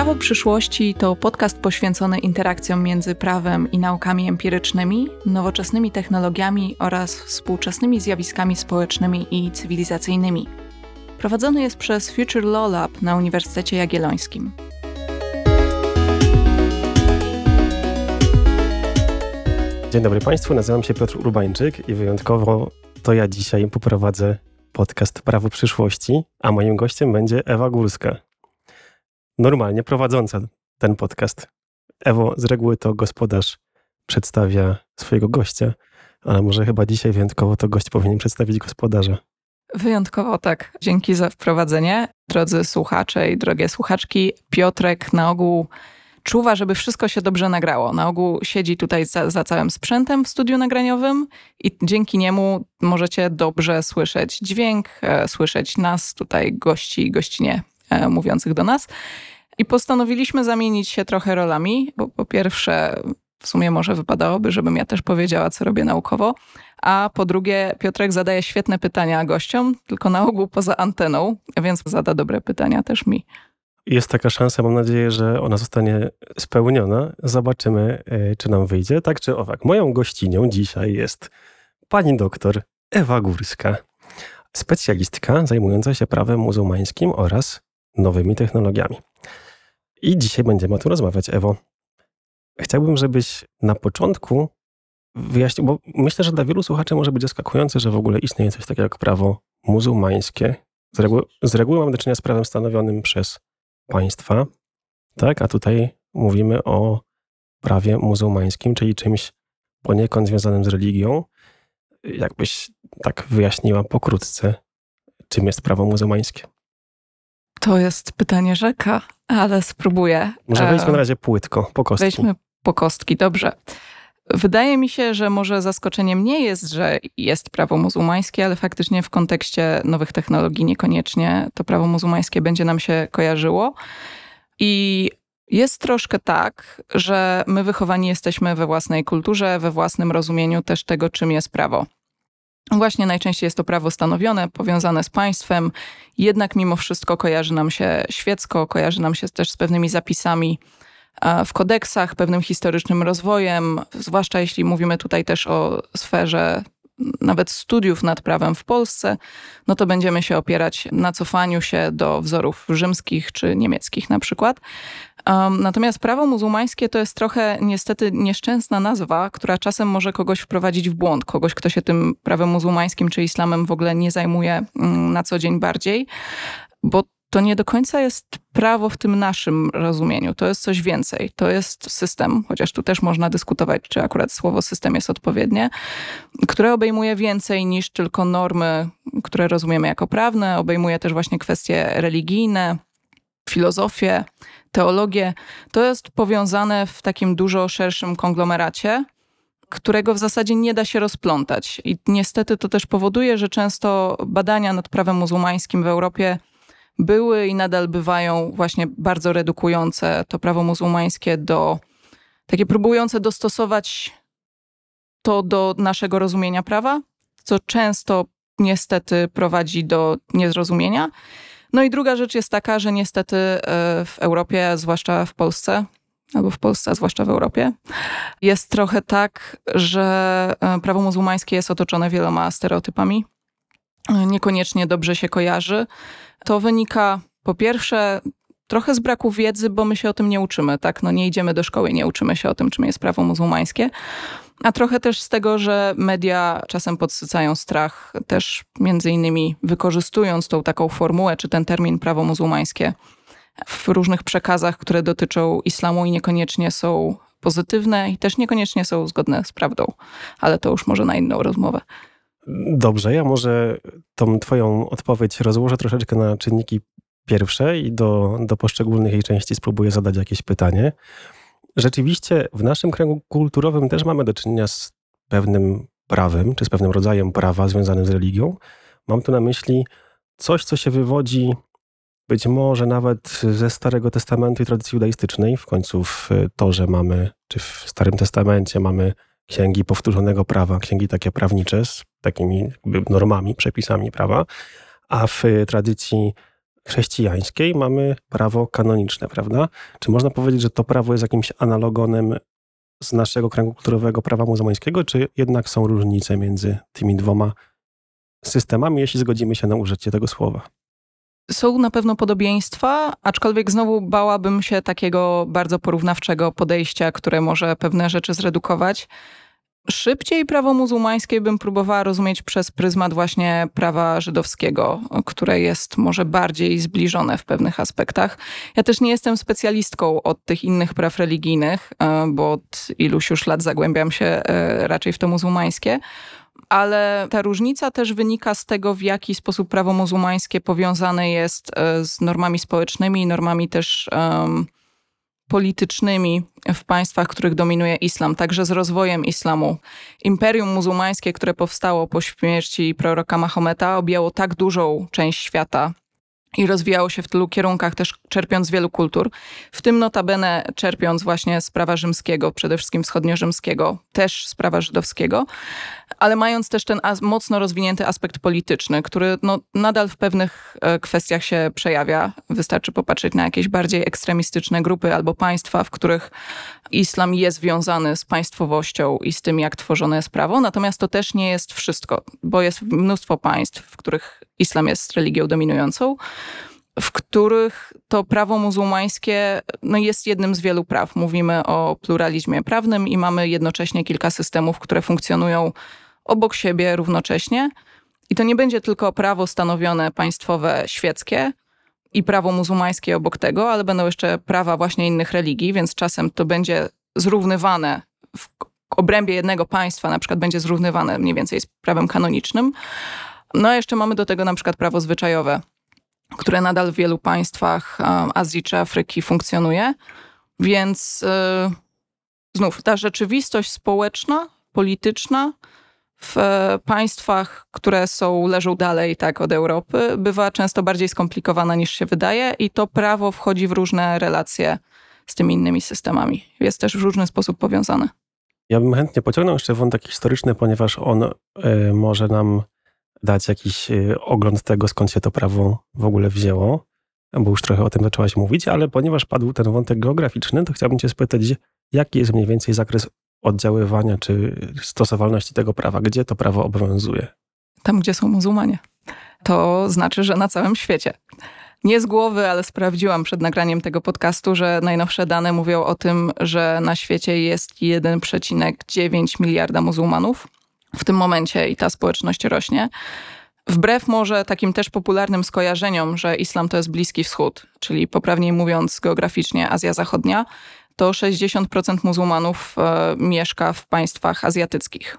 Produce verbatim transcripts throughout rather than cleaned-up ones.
Prawo przyszłości to podcast poświęcony interakcjom między prawem i naukami empirycznymi, nowoczesnymi technologiami oraz współczesnymi zjawiskami społecznymi i cywilizacyjnymi. Prowadzony jest przez Future Law Lab na Uniwersytecie Jagiellońskim. Dzień dobry Państwu, nazywam się Piotr Urbańczyk i wyjątkowo to ja dzisiaj poprowadzę podcast Prawo przyszłości, a moim gościem będzie Ewa Górska. Normalnie prowadząca ten podcast. Ewo, z reguły to gospodarz przedstawia swojego gościa, ale może chyba dzisiaj wyjątkowo to gość powinien przedstawić gospodarza. Wyjątkowo tak. Dzięki za wprowadzenie. Drodzy słuchacze i drogie słuchaczki, Piotrek na ogół czuwa, żeby wszystko się dobrze nagrało. Na ogół siedzi tutaj za, za całym sprzętem w studiu nagraniowym i dzięki niemu możecie dobrze słyszeć dźwięk, e, słyszeć nas, tutaj gości i gościnie e, mówiących do nas. I postanowiliśmy zamienić się trochę rolami, bo po pierwsze w sumie może wypadałoby, żebym ja też powiedziała, co robię naukowo, a po drugie Piotrek zadaje świetne pytania gościom, tylko na ogół poza anteną, więc zada dobre pytania też mi. Jest taka szansa, mam nadzieję, że ona zostanie spełniona. Zobaczymy, czy nam wyjdzie. Tak czy owak, moją gościnią dzisiaj jest pani doktor Ewa Górska, specjalistka zajmująca się prawem muzułmańskim oraz nowymi technologiami. I dzisiaj będziemy o tym rozmawiać, Ewo. Chciałbym, żebyś na początku wyjaśnił, bo myślę, że dla wielu słuchaczy może być zaskakujące, że w ogóle istnieje coś takiego jak prawo muzułmańskie. Z reguły, z reguły mamy do czynienia z prawem stanowionym przez państwa, tak? A tutaj mówimy o prawie muzułmańskim, czyli czymś poniekąd związanym z religią. Jakbyś tak wyjaśniła pokrótce, czym jest prawo muzułmańskie? To jest pytanie rzeka, ale spróbuję. Może wejdźmy na razie płytko, po kostki. Wejdźmy po kostki, dobrze. Wydaje mi się, że może zaskoczeniem nie jest, że jest prawo muzułmańskie, ale faktycznie w kontekście nowych technologii niekoniecznie to prawo muzułmańskie będzie nam się kojarzyło. I jest troszkę tak, że my wychowani jesteśmy we własnej kulturze, we własnym rozumieniu też tego, czym jest prawo. Właśnie najczęściej jest to prawo stanowione, powiązane z państwem, jednak mimo wszystko kojarzy nam się świecko, kojarzy nam się też z pewnymi zapisami w kodeksach, pewnym historycznym rozwojem, zwłaszcza jeśli mówimy tutaj też o sferze nawet studiów nad prawem w Polsce, no to będziemy się opierać na cofaniu się do wzorów rzymskich czy niemieckich na przykład. Um, natomiast prawo muzułmańskie to jest trochę niestety nieszczęsna nazwa, która czasem może kogoś wprowadzić w błąd, kogoś, kto się tym prawem muzułmańskim czy islamem w ogóle nie zajmuje um, na co dzień bardziej, bo to nie do końca jest prawo w tym naszym rozumieniu. To jest coś więcej. To jest system, chociaż tu też można dyskutować, czy akurat słowo system jest odpowiednie, które obejmuje więcej niż tylko normy, które rozumiemy jako prawne. Obejmuje też właśnie kwestie religijne, filozofię, teologię. To jest powiązane w takim dużo szerszym konglomeracie, którego w zasadzie nie da się rozplątać. I niestety to też powoduje, że często badania nad prawem muzułmańskim w Europie były i nadal bywają właśnie bardzo redukujące to prawo muzułmańskie do, takie próbujące dostosować to do naszego rozumienia prawa, co często niestety prowadzi do niezrozumienia. No i druga rzecz jest taka, że niestety w Europie, zwłaszcza w Polsce, albo w Polsce, a zwłaszcza w Europie, jest trochę tak, że prawo muzułmańskie jest otoczone wieloma stereotypami. Niekoniecznie dobrze się kojarzy. To wynika po pierwsze trochę z braku wiedzy, bo my się o tym nie uczymy, tak? No nie idziemy do szkoły, nie uczymy się o tym, czym jest prawo muzułmańskie. A trochę też z tego, że media czasem podsycają strach, też między innymi wykorzystując tą taką formułę, czy ten termin prawo muzułmańskie w różnych przekazach, które dotyczą islamu i niekoniecznie są pozytywne i też niekoniecznie są zgodne z prawdą. Ale to już może na inną rozmowę. Dobrze, ja może tą twoją odpowiedź rozłożę troszeczkę na czynniki pierwsze i do, do poszczególnych jej części spróbuję zadać jakieś pytanie. Rzeczywiście w naszym kręgu kulturowym też mamy do czynienia z pewnym prawem, czy z pewnym rodzajem prawa związanym z religią. Mam tu na myśli coś, co się wywodzi być może nawet ze Starego Testamentu i tradycji judaistycznej. W końcu w Torze mamy, czy w Starym Testamencie mamy księgi powtórzonego prawa, księgi takie prawnicze z takimi jakby normami, przepisami prawa, a w tradycji chrześcijańskiej mamy prawo kanoniczne, prawda? Czy można powiedzieć, że to prawo jest jakimś analogonem z naszego kręgu kulturowego prawa muzułmańskiego, czy jednak są różnice między tymi dwoma systemami, jeśli zgodzimy się na użycie tego słowa? Są na pewno podobieństwa, aczkolwiek znowu bałabym się takiego bardzo porównawczego podejścia, które może pewne rzeczy zredukować. Szybciej prawo muzułmańskie bym próbowała rozumieć przez pryzmat właśnie prawa żydowskiego, które jest może bardziej zbliżone w pewnych aspektach. Ja też nie jestem specjalistką od tych innych praw religijnych, bo od iluś już lat zagłębiam się raczej w to muzułmańskie, ale ta różnica też wynika z tego, w jaki sposób prawo muzułmańskie powiązane jest z normami społecznymi i normami też um, politycznymi w państwach, w których dominuje islam, także z rozwojem islamu. Imperium muzułmańskie, które powstało po śmierci proroka Mahometa, objęło tak dużą część świata i rozwijało się w tylu kierunkach, też czerpiąc z wielu kultur, w tym notabene czerpiąc właśnie z prawa rzymskiego, przede wszystkim wschodniorzymskiego, też z prawa żydowskiego, ale mając też ten as- mocno rozwinięty aspekt polityczny, który no, nadal w pewnych e, kwestiach się przejawia. Wystarczy popatrzeć na jakieś bardziej ekstremistyczne grupy albo państwa, w których islam jest związany z państwowością i z tym, jak tworzone jest prawo. Natomiast to też nie jest wszystko, bo jest mnóstwo państw, w których islam jest religią dominującą, w których to prawo muzułmańskie no jest jednym z wielu praw. Mówimy o pluralizmie prawnym i mamy jednocześnie kilka systemów, które funkcjonują obok siebie równocześnie. I to nie będzie tylko prawo stanowione państwowe świeckie i prawo muzułmańskie obok tego, ale będą jeszcze prawa właśnie innych religii, więc czasem to będzie zrównywane w obrębie jednego państwa, na przykład będzie zrównywane mniej więcej z prawem kanonicznym. No a jeszcze mamy do tego na przykład prawo zwyczajowe, które nadal w wielu państwach Azji czy Afryki funkcjonuje. Więc yy, znów ta rzeczywistość społeczna, polityczna w państwach, które są, leżą dalej tak od Europy, bywa często bardziej skomplikowana niż się wydaje i to prawo wchodzi w różne relacje z tymi innymi systemami. Jest też w różny sposób powiązane. Ja bym chętnie pociągnął jeszcze wątek historyczny, ponieważ on y, może nam dać jakiś y, ogląd tego, skąd się to prawo w ogóle wzięło, bo już trochę o tym zaczęłaś mówić, ale ponieważ padł ten wątek geograficzny, to chciałbym cię spytać, jaki jest mniej więcej zakres oddziaływania czy stosowalności tego prawa, gdzie to prawo obowiązuje? Tam, gdzie są muzułmanie. To znaczy, że na całym świecie. Nie z głowy, ale sprawdziłam przed nagraniem tego podcastu, że najnowsze dane mówią o tym, że na świecie jest jeden przecinek dziewięć miliarda muzułmanów w tym momencie i ta społeczność rośnie. Wbrew może takim też popularnym skojarzeniom, że islam to jest Bliski Wschód, czyli poprawniej mówiąc geograficznie Azja Zachodnia, to sześćdziesiąt procent muzułmanów e, mieszka w państwach azjatyckich.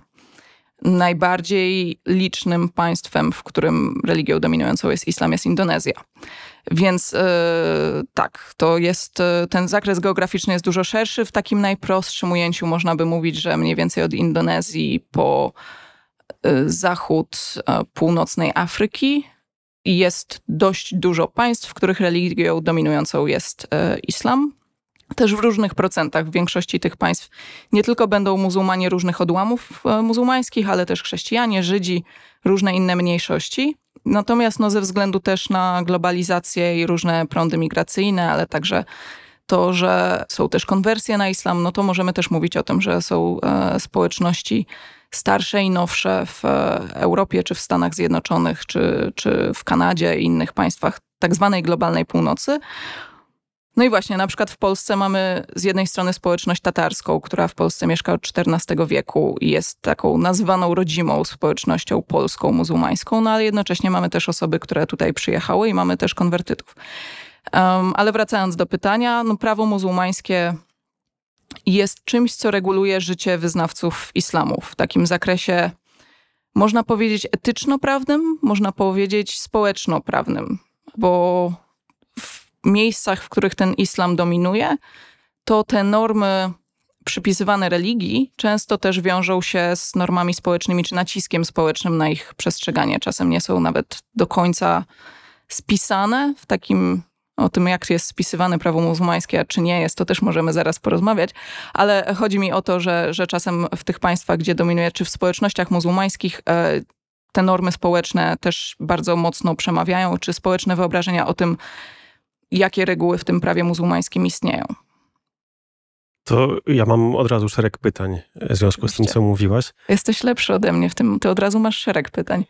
Najbardziej licznym państwem, w którym religią dominującą jest islam, jest Indonezja. Więc e, tak, to jest, e, ten zakres geograficzny jest dużo szerszy. W takim najprostszym ujęciu można by mówić, że mniej więcej od Indonezji po e, zachód e, północnej Afryki jest dość dużo państw, w których religią dominującą jest e, islam. Też w różnych procentach. W większości tych państw nie tylko będą muzułmanie różnych odłamów muzułmańskich, ale też chrześcijanie, Żydzi, różne inne mniejszości. Natomiast no, ze względu też na globalizację i różne prądy migracyjne, ale także to, że są też konwersje na islam, no to możemy też mówić o tym, że są e, społeczności starsze i nowsze w Europie, czy w Stanach Zjednoczonych, czy, czy w Kanadzie i innych państwach tak zwanej globalnej północy. No i właśnie, na przykład w Polsce mamy z jednej strony społeczność tatarską, która w Polsce mieszka od czternastego wieku i jest taką nazywaną rodzimą społecznością polską, muzułmańską, no ale jednocześnie mamy też osoby, które tutaj przyjechały i mamy też konwertytów. Um, ale wracając do pytania, no prawo muzułmańskie jest czymś, co reguluje życie wyznawców islamu w takim zakresie, można powiedzieć etyczno-prawnym, można powiedzieć społeczno-prawnym, bo w miejscach, w których ten islam dominuje, to te normy przypisywane religii często też wiążą się z normami społecznymi czy naciskiem społecznym na ich przestrzeganie. Czasem nie są nawet do końca spisane w takim, o tym jak jest spisywane prawo muzułmańskie, a czy nie jest, to też możemy zaraz porozmawiać, ale chodzi mi o to, że, że czasem w tych państwach, gdzie dominuje, czy w społecznościach muzułmańskich, te normy społeczne też bardzo mocno przemawiają, czy społeczne wyobrażenia o tym, jakie reguły w tym prawie muzułmańskim istnieją. To ja mam od razu szereg pytań w związku z tym, co mówiłaś. Jesteś lepszy ode mnie w tym, ty od razu masz szereg pytań.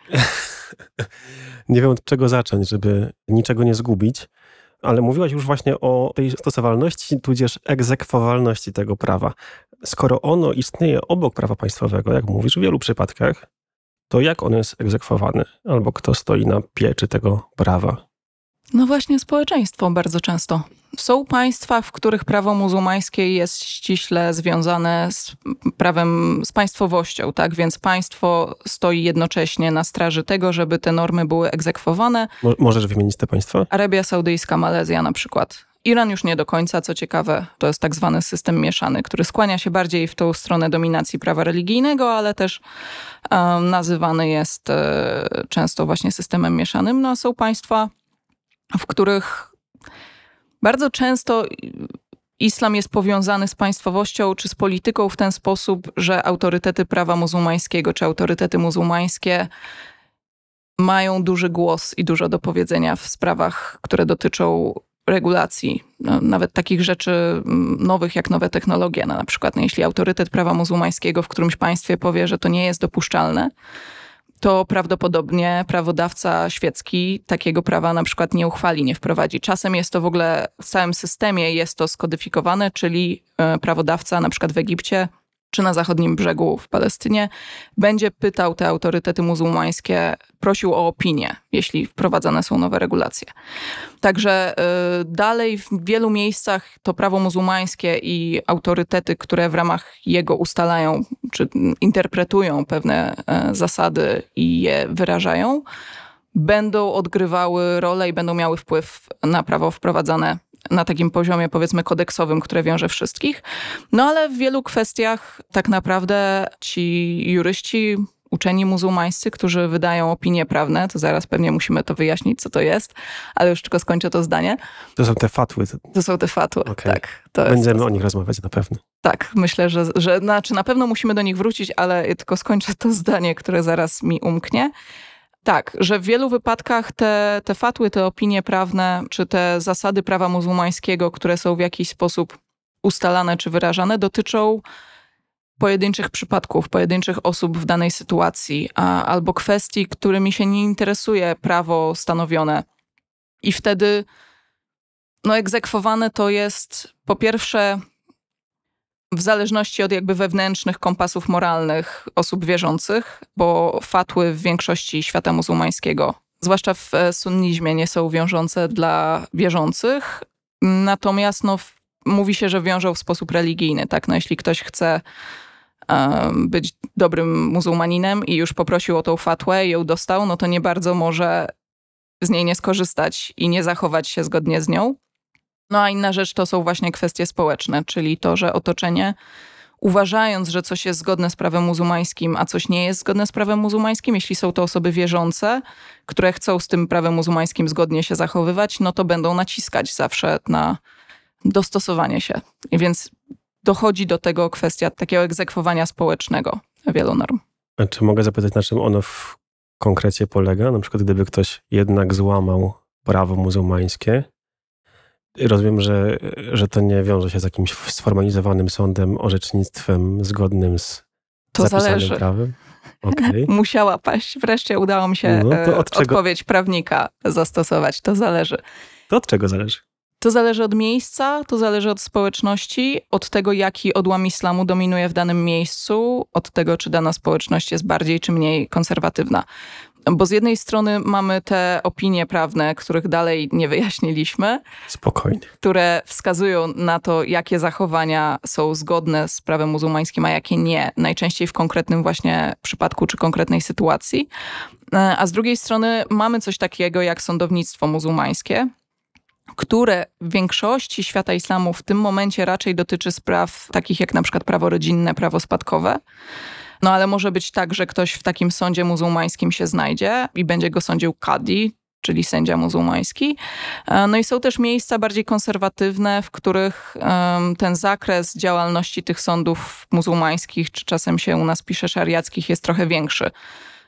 Nie wiem, od czego zacząć, żeby niczego nie zgubić, ale mówiłaś już właśnie o tej stosowalności, tudzież egzekwowalności tego prawa. Skoro ono istnieje obok prawa państwowego, jak mówisz, w wielu przypadkach, to jak ono jest egzekwowane? Albo kto stoi na pieczy tego prawa? No właśnie społeczeństwo bardzo często. Są państwa, w których prawo muzułmańskie jest ściśle związane z prawem, z państwowością, tak? Więc państwo stoi jednocześnie na straży tego, żeby te normy były egzekwowane. Mo- możesz wymienić te państwa? Arabia Saudyjska, Malezja na przykład. Iran już nie do końca, co ciekawe, to jest tak zwany system mieszany, który skłania się bardziej w tą stronę dominacji prawa religijnego, ale też um, nazywany jest e, często właśnie systemem mieszanym. No a są państwa, w których bardzo często islam jest powiązany z państwowością czy z polityką w ten sposób, że autorytety prawa muzułmańskiego czy autorytety muzułmańskie mają duży głos i dużo do powiedzenia w sprawach, które dotyczą regulacji, no, nawet takich rzeczy nowych jak nowe technologie. No, na przykład no, jeśli autorytet prawa muzułmańskiego w którymś państwie powie, że to nie jest dopuszczalne, to prawdopodobnie prawodawca świecki takiego prawa na przykład nie uchwali, nie wprowadzi. Czasem jest to w ogóle w całym systemie jest to skodyfikowane, czyli prawodawca na przykład w Egipcie czy na zachodnim brzegu w Palestynie będzie pytał te autorytety muzułmańskie, prosił o opinię, jeśli wprowadzane są nowe regulacje. Także y, dalej w wielu miejscach to prawo muzułmańskie i autorytety, które w ramach jego ustalają czy interpretują pewne y, zasady i je wyrażają, będą odgrywały rolę i będą miały wpływ na prawo wprowadzane na takim poziomie, powiedzmy, kodeksowym, które wiąże wszystkich. No ale w wielu kwestiach tak naprawdę ci juryści, uczeni muzułmańscy, którzy wydają opinie prawne, to zaraz pewnie musimy to wyjaśnić, co to jest, ale już tylko skończę to zdanie. To są te fatwy. To są te fatwy, okay. tak. To Będziemy jest... o nich rozmawiać na pewno. Tak, myślę, że, że znaczy na pewno musimy do nich wrócić, ale tylko skończę to zdanie, które zaraz mi umknie. Tak, że w wielu wypadkach te, te fatwy, te opinie prawne, czy te zasady prawa muzułmańskiego, które są w jakiś sposób ustalane czy wyrażane, dotyczą pojedynczych przypadków, pojedynczych osób w danej sytuacji, a, albo kwestii, którymi się nie interesuje prawo stanowione. I wtedy no, egzekwowane to jest po pierwsze w zależności od jakby wewnętrznych kompasów moralnych osób wierzących, bo fatwy w większości świata muzułmańskiego, zwłaszcza w sunnizmie, nie są wiążące dla wierzących. Natomiast no, mówi się, że wiążą w sposób religijny. Tak? No, jeśli ktoś chce um, być dobrym muzułmaninem i już poprosił o tą fatwę i ją dostał, no to nie bardzo może z niej nie skorzystać i nie zachować się zgodnie z nią. No a inna rzecz to są właśnie kwestie społeczne, czyli to, że otoczenie, uważając, że coś jest zgodne z prawem muzułmańskim, a coś nie jest zgodne z prawem muzułmańskim, jeśli są to osoby wierzące, które chcą z tym prawem muzułmańskim zgodnie się zachowywać, no to będą naciskać zawsze na dostosowanie się. I więc dochodzi do tego kwestia takiego egzekwowania społecznego wielu norm. A czy mogę zapytać, na czym ono w konkrecie polega? Na przykład gdyby ktoś jednak złamał prawo muzułmańskie, rozumiem, że, że to nie wiąże się z jakimś sformalizowanym sądem, orzecznictwem zgodnym z to zapisanym zależy. prawem? Okay. Musiała paść. Wreszcie udało mi się no, od czego... odpowiedź prawnika zastosować. To zależy. To od czego zależy? To zależy od miejsca, to zależy od społeczności, od tego, jaki odłam islamu dominuje w danym miejscu, od tego, czy dana społeczność jest bardziej czy mniej konserwatywna. Bo z jednej strony mamy te opinie prawne, których dalej nie wyjaśniliśmy. Spokojnie. Które wskazują na to, jakie zachowania są zgodne z prawem muzułmańskim, a jakie nie. Najczęściej w konkretnym właśnie przypadku czy konkretnej sytuacji. A z drugiej strony mamy coś takiego jak sądownictwo muzułmańskie, które w większości świata islamu w tym momencie raczej dotyczy spraw takich jak na przykład prawo rodzinne, prawo spadkowe. No ale może być tak, że ktoś w takim sądzie muzułmańskim się znajdzie i będzie go sądził kadi, czyli sędzia muzułmański. No i są też miejsca bardziej konserwatywne, w których um, ten zakres działalności tych sądów muzułmańskich, czy czasem się u nas pisze szariackich, jest trochę większy.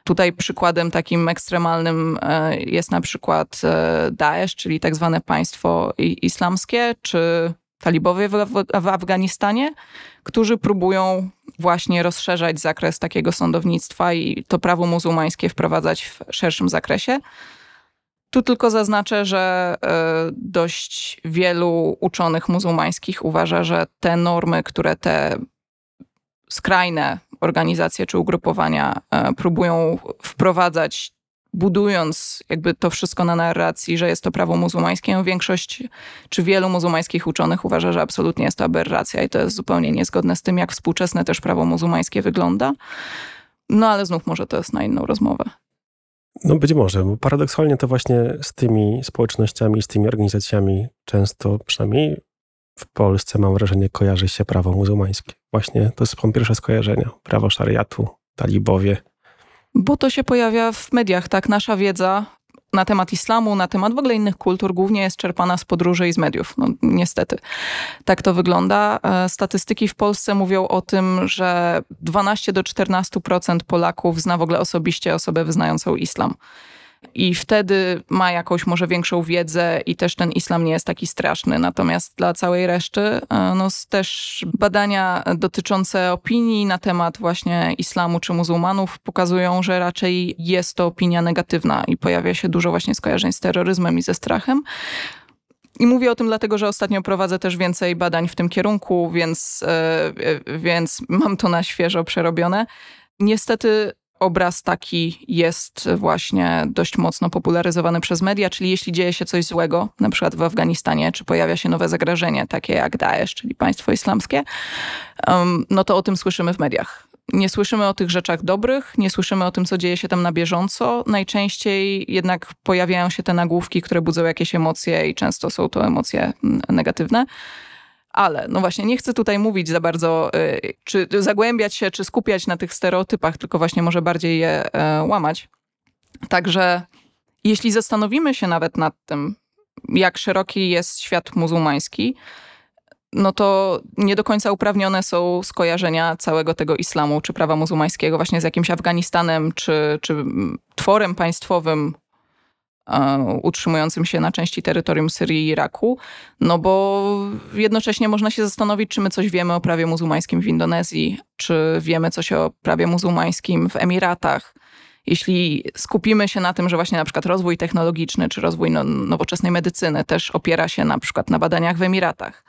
Tutaj przykładem takim ekstremalnym jest na przykład Daesh, czyli tak zwane państwo islamskie, czy talibowie w, w Afganistanie, którzy próbują właśnie rozszerzać zakres takiego sądownictwa i to prawo muzułmańskie wprowadzać w szerszym zakresie. Tu tylko zaznaczę, że dość wielu uczonych muzułmańskich uważa, że te normy, które te skrajne organizacje czy ugrupowania próbują wprowadzać, budując jakby to wszystko na narracji, że jest to prawo muzułmańskie, większość czy wielu muzułmańskich uczonych uważa, że absolutnie jest to aberracja i to jest zupełnie niezgodne z tym, jak współczesne też prawo muzułmańskie wygląda. No ale znów może to jest na inną rozmowę. No być może, bo paradoksalnie to właśnie z tymi społecznościami, z tymi organizacjami często, przynajmniej w Polsce mam wrażenie, kojarzy się prawo muzułmańskie. Właśnie to są pierwsze skojarzenia. Prawo szariatu, talibowie. Bo to się pojawia w mediach, tak? Nasza wiedza na temat islamu, na temat w ogóle innych kultur głównie jest czerpana z podróży i z mediów. No niestety. Tak to wygląda. Statystyki w Polsce mówią o tym, że dwanaście do czternastu procent Polaków zna w ogóle osobiście osobę wyznającą islam. I wtedy ma jakąś może większą wiedzę i też ten islam nie jest taki straszny. Natomiast dla całej reszty no, też badania dotyczące opinii na temat właśnie islamu czy muzułmanów pokazują, że raczej jest to opinia negatywna i pojawia się dużo właśnie skojarzeń z terroryzmem i ze strachem. I mówię o tym dlatego, że ostatnio prowadzę też więcej badań w tym kierunku, więc, więc mam to na świeżo przerobione. Niestety obraz taki jest właśnie dość mocno popularyzowany przez media, czyli jeśli dzieje się coś złego, na przykład w Afganistanie, czy pojawia się nowe zagrożenie, takie jak Daesh, czyli państwo islamskie, no to o tym słyszymy w mediach. Nie słyszymy o tych rzeczach dobrych, nie słyszymy o tym, co dzieje się tam na bieżąco. Najczęściej jednak pojawiają się te nagłówki, które budzą jakieś emocje i często są to emocje negatywne. Ale no właśnie nie chcę tutaj mówić za bardzo, czy zagłębiać się, czy skupiać na tych stereotypach, tylko właśnie może bardziej je łamać. Także jeśli zastanowimy się nawet nad tym, jak szeroki jest świat muzułmański, no to nie do końca uprawnione są skojarzenia całego tego islamu, czy prawa muzułmańskiego właśnie z jakimś Afganistanem, czy, czy tworem państwowym utrzymującym się na części terytorium Syrii i Iraku, no bo jednocześnie można się zastanowić, czy my coś wiemy o prawie muzułmańskim w Indonezji, czy wiemy coś o prawie muzułmańskim w Emiratach. Jeśli skupimy się na tym, że właśnie na przykład rozwój technologiczny, czy rozwój no, nowoczesnej medycyny też opiera się na przykład na badaniach w Emiratach,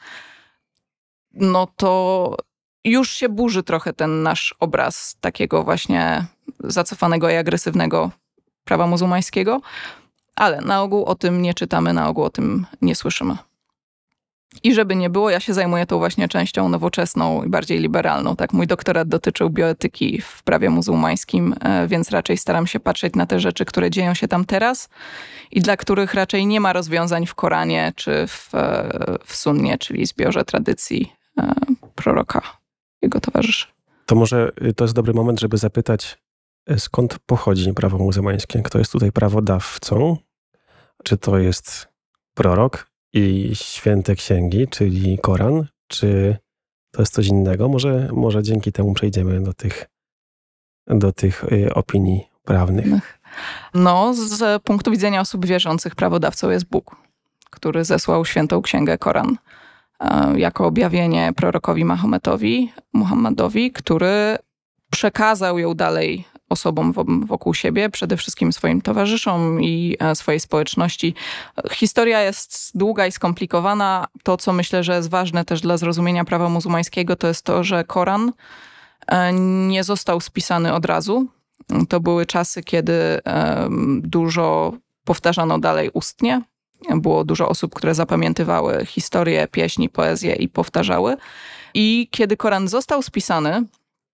no to już się burzy trochę ten nasz obraz takiego właśnie zacofanego i agresywnego prawa muzułmańskiego. Ale na ogół o tym nie czytamy, na ogół o tym nie słyszymy. I żeby nie było, ja się zajmuję tą właśnie częścią nowoczesną i bardziej liberalną. Tak, mój doktorat dotyczył bioetyki w prawie muzułmańskim, więc raczej staram się patrzeć na te rzeczy, które dzieją się tam teraz i dla których raczej nie ma rozwiązań w Koranie czy w, w sunnie, czyli zbiorze tradycji proroka, jego towarzyszy. To może to jest dobry moment, żeby zapytać, skąd pochodzi prawo muzułmańskie? Kto jest tutaj prawodawcą? Czy to jest prorok i święte księgi, czyli Koran? Czy to jest coś innego? Może, może dzięki temu przejdziemy do tych, do tych opinii prawnych. No, z punktu widzenia osób wierzących prawodawcą jest Bóg, który zesłał świętą księgę Koran jako objawienie prorokowi Mahometowi, Muhammadowi, który przekazał ją dalej osobom wokół siebie, przede wszystkim swoim towarzyszom i swojej społeczności. Historia jest długa i skomplikowana. To, co myślę, że jest ważne też dla zrozumienia prawa muzułmańskiego, to jest to, że Koran nie został spisany od razu. To były czasy, kiedy dużo powtarzano dalej ustnie. Było dużo osób, które zapamiętywały historię, pieśni, poezję i powtarzały. I kiedy Koran został spisany,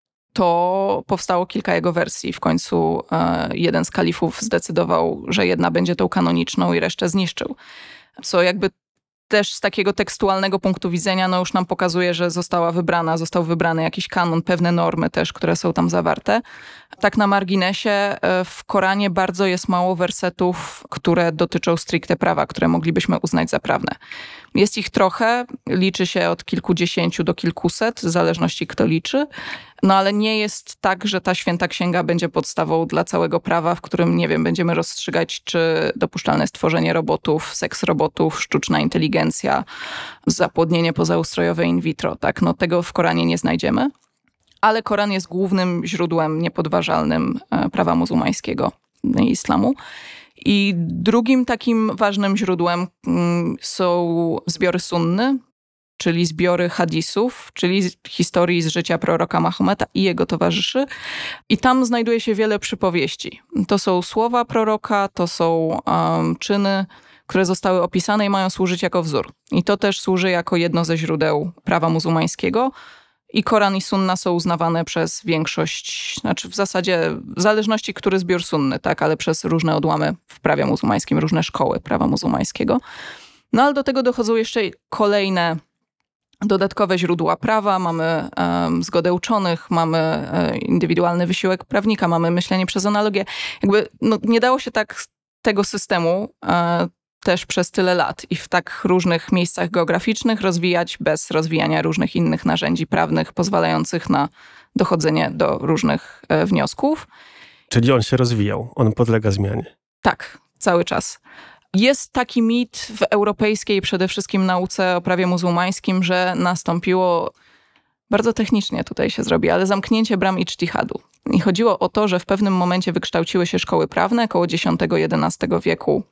to powstało kilka jego wersji. W końcu jeden z kalifów zdecydował, że jedna będzie tą kanoniczną i resztę zniszczył. Co jakby też z takiego tekstualnego punktu widzenia no już nam pokazuje, że została wybrana, został wybrany jakiś kanon, pewne normy też, które są tam zawarte. Tak na marginesie, w Koranie bardzo jest mało wersetów, które dotyczą stricte prawa, które moglibyśmy uznać za prawne. Jest ich trochę, liczy się od kilkudziesięciu do kilkuset, w zależności kto liczy, No ale nie jest tak, że ta święta księga będzie podstawą dla całego prawa, w którym, nie wiem, będziemy rozstrzygać, czy dopuszczalne jest tworzenie robotów, seks robotów, sztuczna inteligencja, zapłodnienie pozaustrojowe in vitro. Tak? No tego w Koranie nie znajdziemy. Ale Koran jest głównym źródłem niepodważalnym prawa muzułmańskiego i islamu. I drugim takim ważnym źródłem są zbiory sunny, czyli zbiory hadisów, czyli historii z życia proroka Mahometa i jego towarzyszy. I tam znajduje się wiele przypowieści. To są słowa proroka, to są um, czyny, które zostały opisane i mają służyć jako wzór. I to też służy jako jedno ze źródeł prawa muzułmańskiego. I Koran i Sunna są uznawane przez większość, znaczy w zasadzie w zależności, który zbiór sunny, tak, ale przez różne odłamy w prawie muzułmańskim, różne szkoły prawa muzułmańskiego. No ale do tego dochodzą jeszcze kolejne dodatkowe źródła prawa. Mamy um, zgodę uczonych, mamy um, indywidualny wysiłek prawnika, mamy myślenie przez analogię. Jakby no, nie dało się tak tego systemu um, też przez tyle lat i w tak różnych miejscach geograficznych rozwijać bez rozwijania różnych innych narzędzi prawnych pozwalających na dochodzenie do różnych e, wniosków. Czyli on się rozwijał, on podlega zmianie. Tak, cały czas. Jest taki mit w europejskiej przede wszystkim nauce o prawie muzułmańskim, że nastąpiło, bardzo technicznie tutaj się zrobi, ale zamknięcie bram ictihadu. I chodziło o to, że w pewnym momencie wykształciły się szkoły prawne koło dziesiątego jedenastego wieku,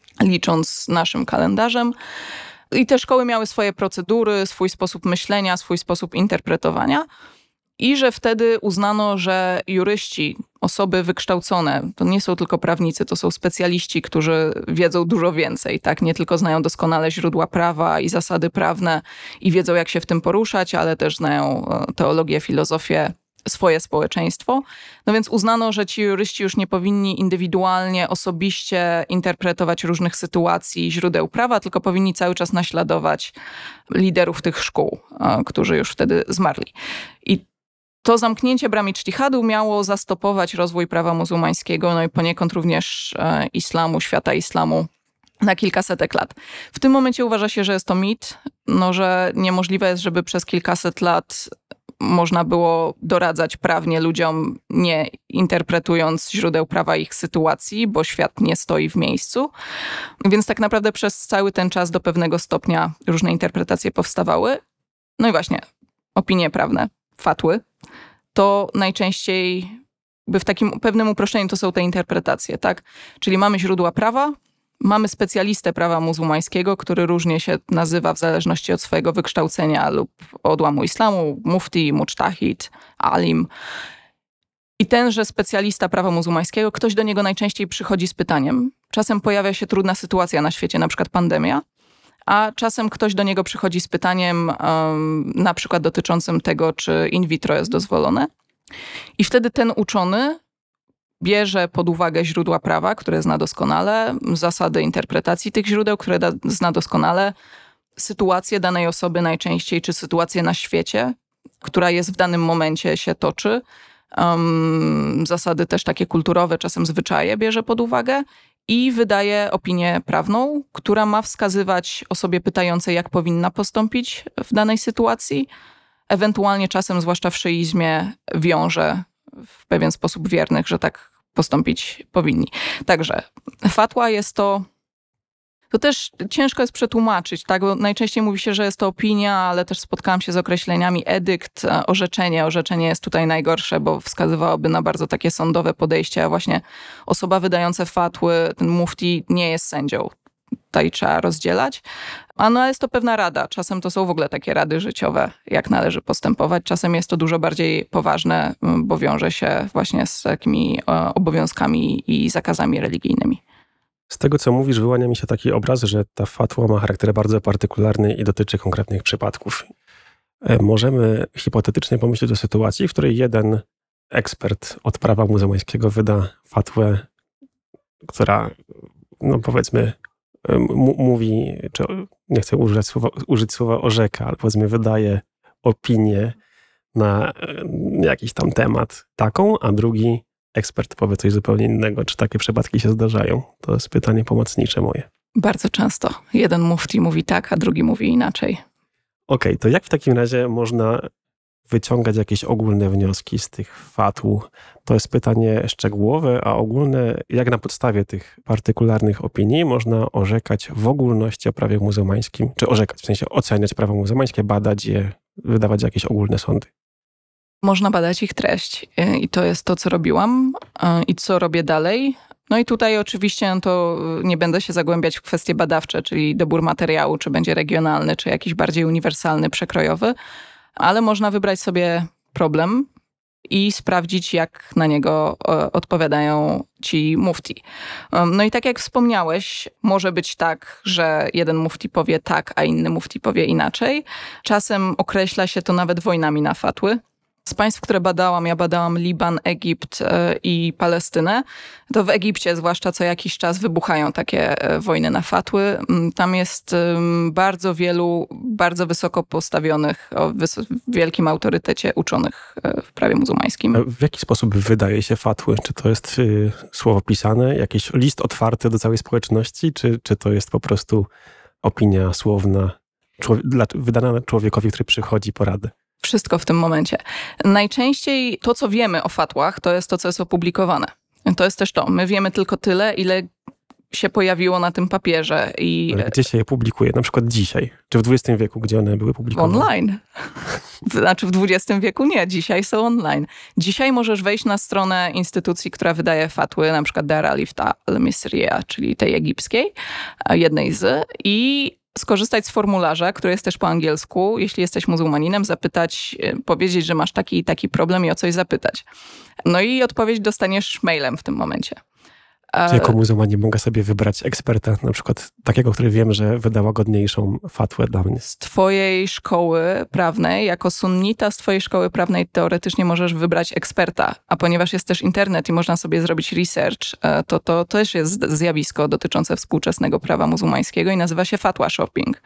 licząc naszym kalendarzem. I te szkoły miały swoje procedury, swój sposób myślenia, swój sposób interpretowania. I że wtedy uznano, że juryści, osoby wykształcone, to nie są tylko prawnicy, to są specjaliści, którzy wiedzą dużo więcej, tak? Nie tylko znają doskonale źródła prawa i zasady prawne i wiedzą, jak się w tym poruszać, ale też znają teologię, filozofię, swoje społeczeństwo. No więc uznano, że ci juryści już nie powinni indywidualnie, osobiście interpretować różnych sytuacji, źródeł prawa, tylko powinni cały czas naśladować liderów tych szkół, którzy już wtedy zmarli. I to zamknięcie bram ictihadu miało zastopować rozwój prawa muzułmańskiego, no i poniekąd również e, islamu, świata islamu na kilkasetek lat. W tym momencie uważa się, że jest to mit, no, że niemożliwe jest, żeby przez kilkaset lat można było doradzać prawnie ludziom, nie interpretując źródeł prawa ich sytuacji, bo świat nie stoi w miejscu. Więc tak naprawdę przez cały ten czas do pewnego stopnia różne interpretacje powstawały. No i właśnie, opinie prawne, fatły, to najczęściej by w takim pewnym uproszczeniu to są te interpretacje, tak? Czyli mamy źródła prawa, mamy specjalistę prawa muzułmańskiego, który różnie się nazywa w zależności od swojego wykształcenia lub odłamu islamu, mufti, mucztahid, alim. I tenże specjalista prawa muzułmańskiego, ktoś do niego najczęściej przychodzi z pytaniem. Czasem pojawia się trudna sytuacja na świecie, na przykład pandemia, a czasem ktoś do niego przychodzi z pytaniem um, na przykład dotyczącym tego, czy in vitro jest dozwolone. I wtedy ten uczony bierze pod uwagę źródła prawa, które zna doskonale, zasady interpretacji tych źródeł, które da, zna doskonale, sytuację danej osoby najczęściej, czy sytuację na świecie, która jest w danym momencie się toczy. Um, zasady też takie kulturowe, czasem zwyczaje bierze pod uwagę i wydaje opinię prawną, która ma wskazywać osobie pytającej, jak powinna postąpić w danej sytuacji. Ewentualnie czasem, zwłaszcza w szyizmie, wiąże w pewien sposób wiernych, że tak postąpić powinni. Także fatwa jest to, to też ciężko jest przetłumaczyć, tak? Bo najczęściej mówi się, że jest to opinia, ale też spotkałam się z określeniami edykt, orzeczenie. Orzeczenie jest tutaj najgorsze, bo wskazywałoby na bardzo takie sądowe podejście, a właśnie osoba wydająca fatły, ten mufti, nie jest sędzią. Tutaj trzeba rozdzielać. A no jest to pewna rada. Czasem to są w ogóle takie rady życiowe, jak należy postępować. Czasem jest to dużo bardziej poważne, bo wiąże się właśnie z takimi obowiązkami i zakazami religijnymi. Z tego, co mówisz, wyłania mi się taki obraz, że ta fatwa ma charakter bardzo partykularny i dotyczy konkretnych przypadków. Możemy hipotetycznie pomyśleć o sytuacji, w której jeden ekspert od prawa muzułmańskiego wyda fatwę, która, no powiedzmy, m- mówi, czy nie chcę użyć słowa, użyć słowa orzeka, ale powiedzmy wydaje opinię na jakiś tam temat taką, a drugi ekspert powie coś zupełnie innego. Czy takie przypadki się zdarzają? To jest pytanie pomocnicze moje. Bardzo często. Jeden mufti mówi tak, a drugi mówi inaczej. Okej, okay, to jak w takim razie można wyciągać jakieś ogólne wnioski z tych fatł? To jest pytanie szczegółowe, a ogólne, jak na podstawie tych partykularnych opinii można orzekać w ogólności o prawie muzułmańskim, czy orzekać, w sensie oceniać prawo muzułmańskie, badać je, wydawać jakieś ogólne sądy? Można badać ich treść i to jest to, co robiłam i co robię dalej. No i tutaj oczywiście no to nie będę się zagłębiać w kwestie badawcze, czyli dobór materiału, czy będzie regionalny, czy jakiś bardziej uniwersalny, przekrojowy, ale można wybrać sobie problem i sprawdzić, jak na niego odpowiadają ci mufti. No i tak jak wspomniałeś, może być tak, że jeden mufti powie tak, a inny mufti powie inaczej. Czasem określa się to nawet wojnami na fatły. Z państw, które badałam, ja badałam Liban, Egipt i Palestynę, to w Egipcie zwłaszcza co jakiś czas wybuchają takie wojny na fatły. Tam jest bardzo wielu, bardzo wysoko postawionych, o wys- wielkim autorytecie uczonych w prawie muzułmańskim. W jaki sposób wydaje się fatły? Czy to jest y, słowo pisane, jakiś list otwarty do całej społeczności, czy, czy to jest po prostu opinia słowna człowie- dla, wydana człowiekowi, który przychodzi po radę? Wszystko w tym momencie. Najczęściej to, co wiemy o fatłach, to jest to, co jest opublikowane. To jest też to. My wiemy tylko tyle, ile się pojawiło na tym papierze. I ale gdzie się je publikuje? Na przykład dzisiaj? Czy w dwudziestym wieku, gdzie one były publikowane? Online. Znaczy w dwudziestym wieku nie, dzisiaj są online. Dzisiaj możesz wejść na stronę instytucji, która wydaje fatły, na przykład Dar al-Ifta al-Misriya, czyli tej egipskiej, jednej z, i skorzystać z formularza, który jest też po angielsku, jeśli jesteś muzułmaninem, zapytać, powiedzieć, że masz taki i taki problem i o coś zapytać. No i odpowiedź dostaniesz mailem w tym momencie. Czy jako muzułmanin mogę sobie wybrać eksperta, na przykład takiego, który wiem, że wyda łagodniejszą fatwę dla mnie? Z twojej szkoły prawnej, jako sunnita z twojej szkoły prawnej teoretycznie możesz wybrać eksperta, a ponieważ jest też internet i można sobie zrobić research, to to też jest zjawisko dotyczące współczesnego prawa muzułmańskiego i nazywa się fatwa shopping.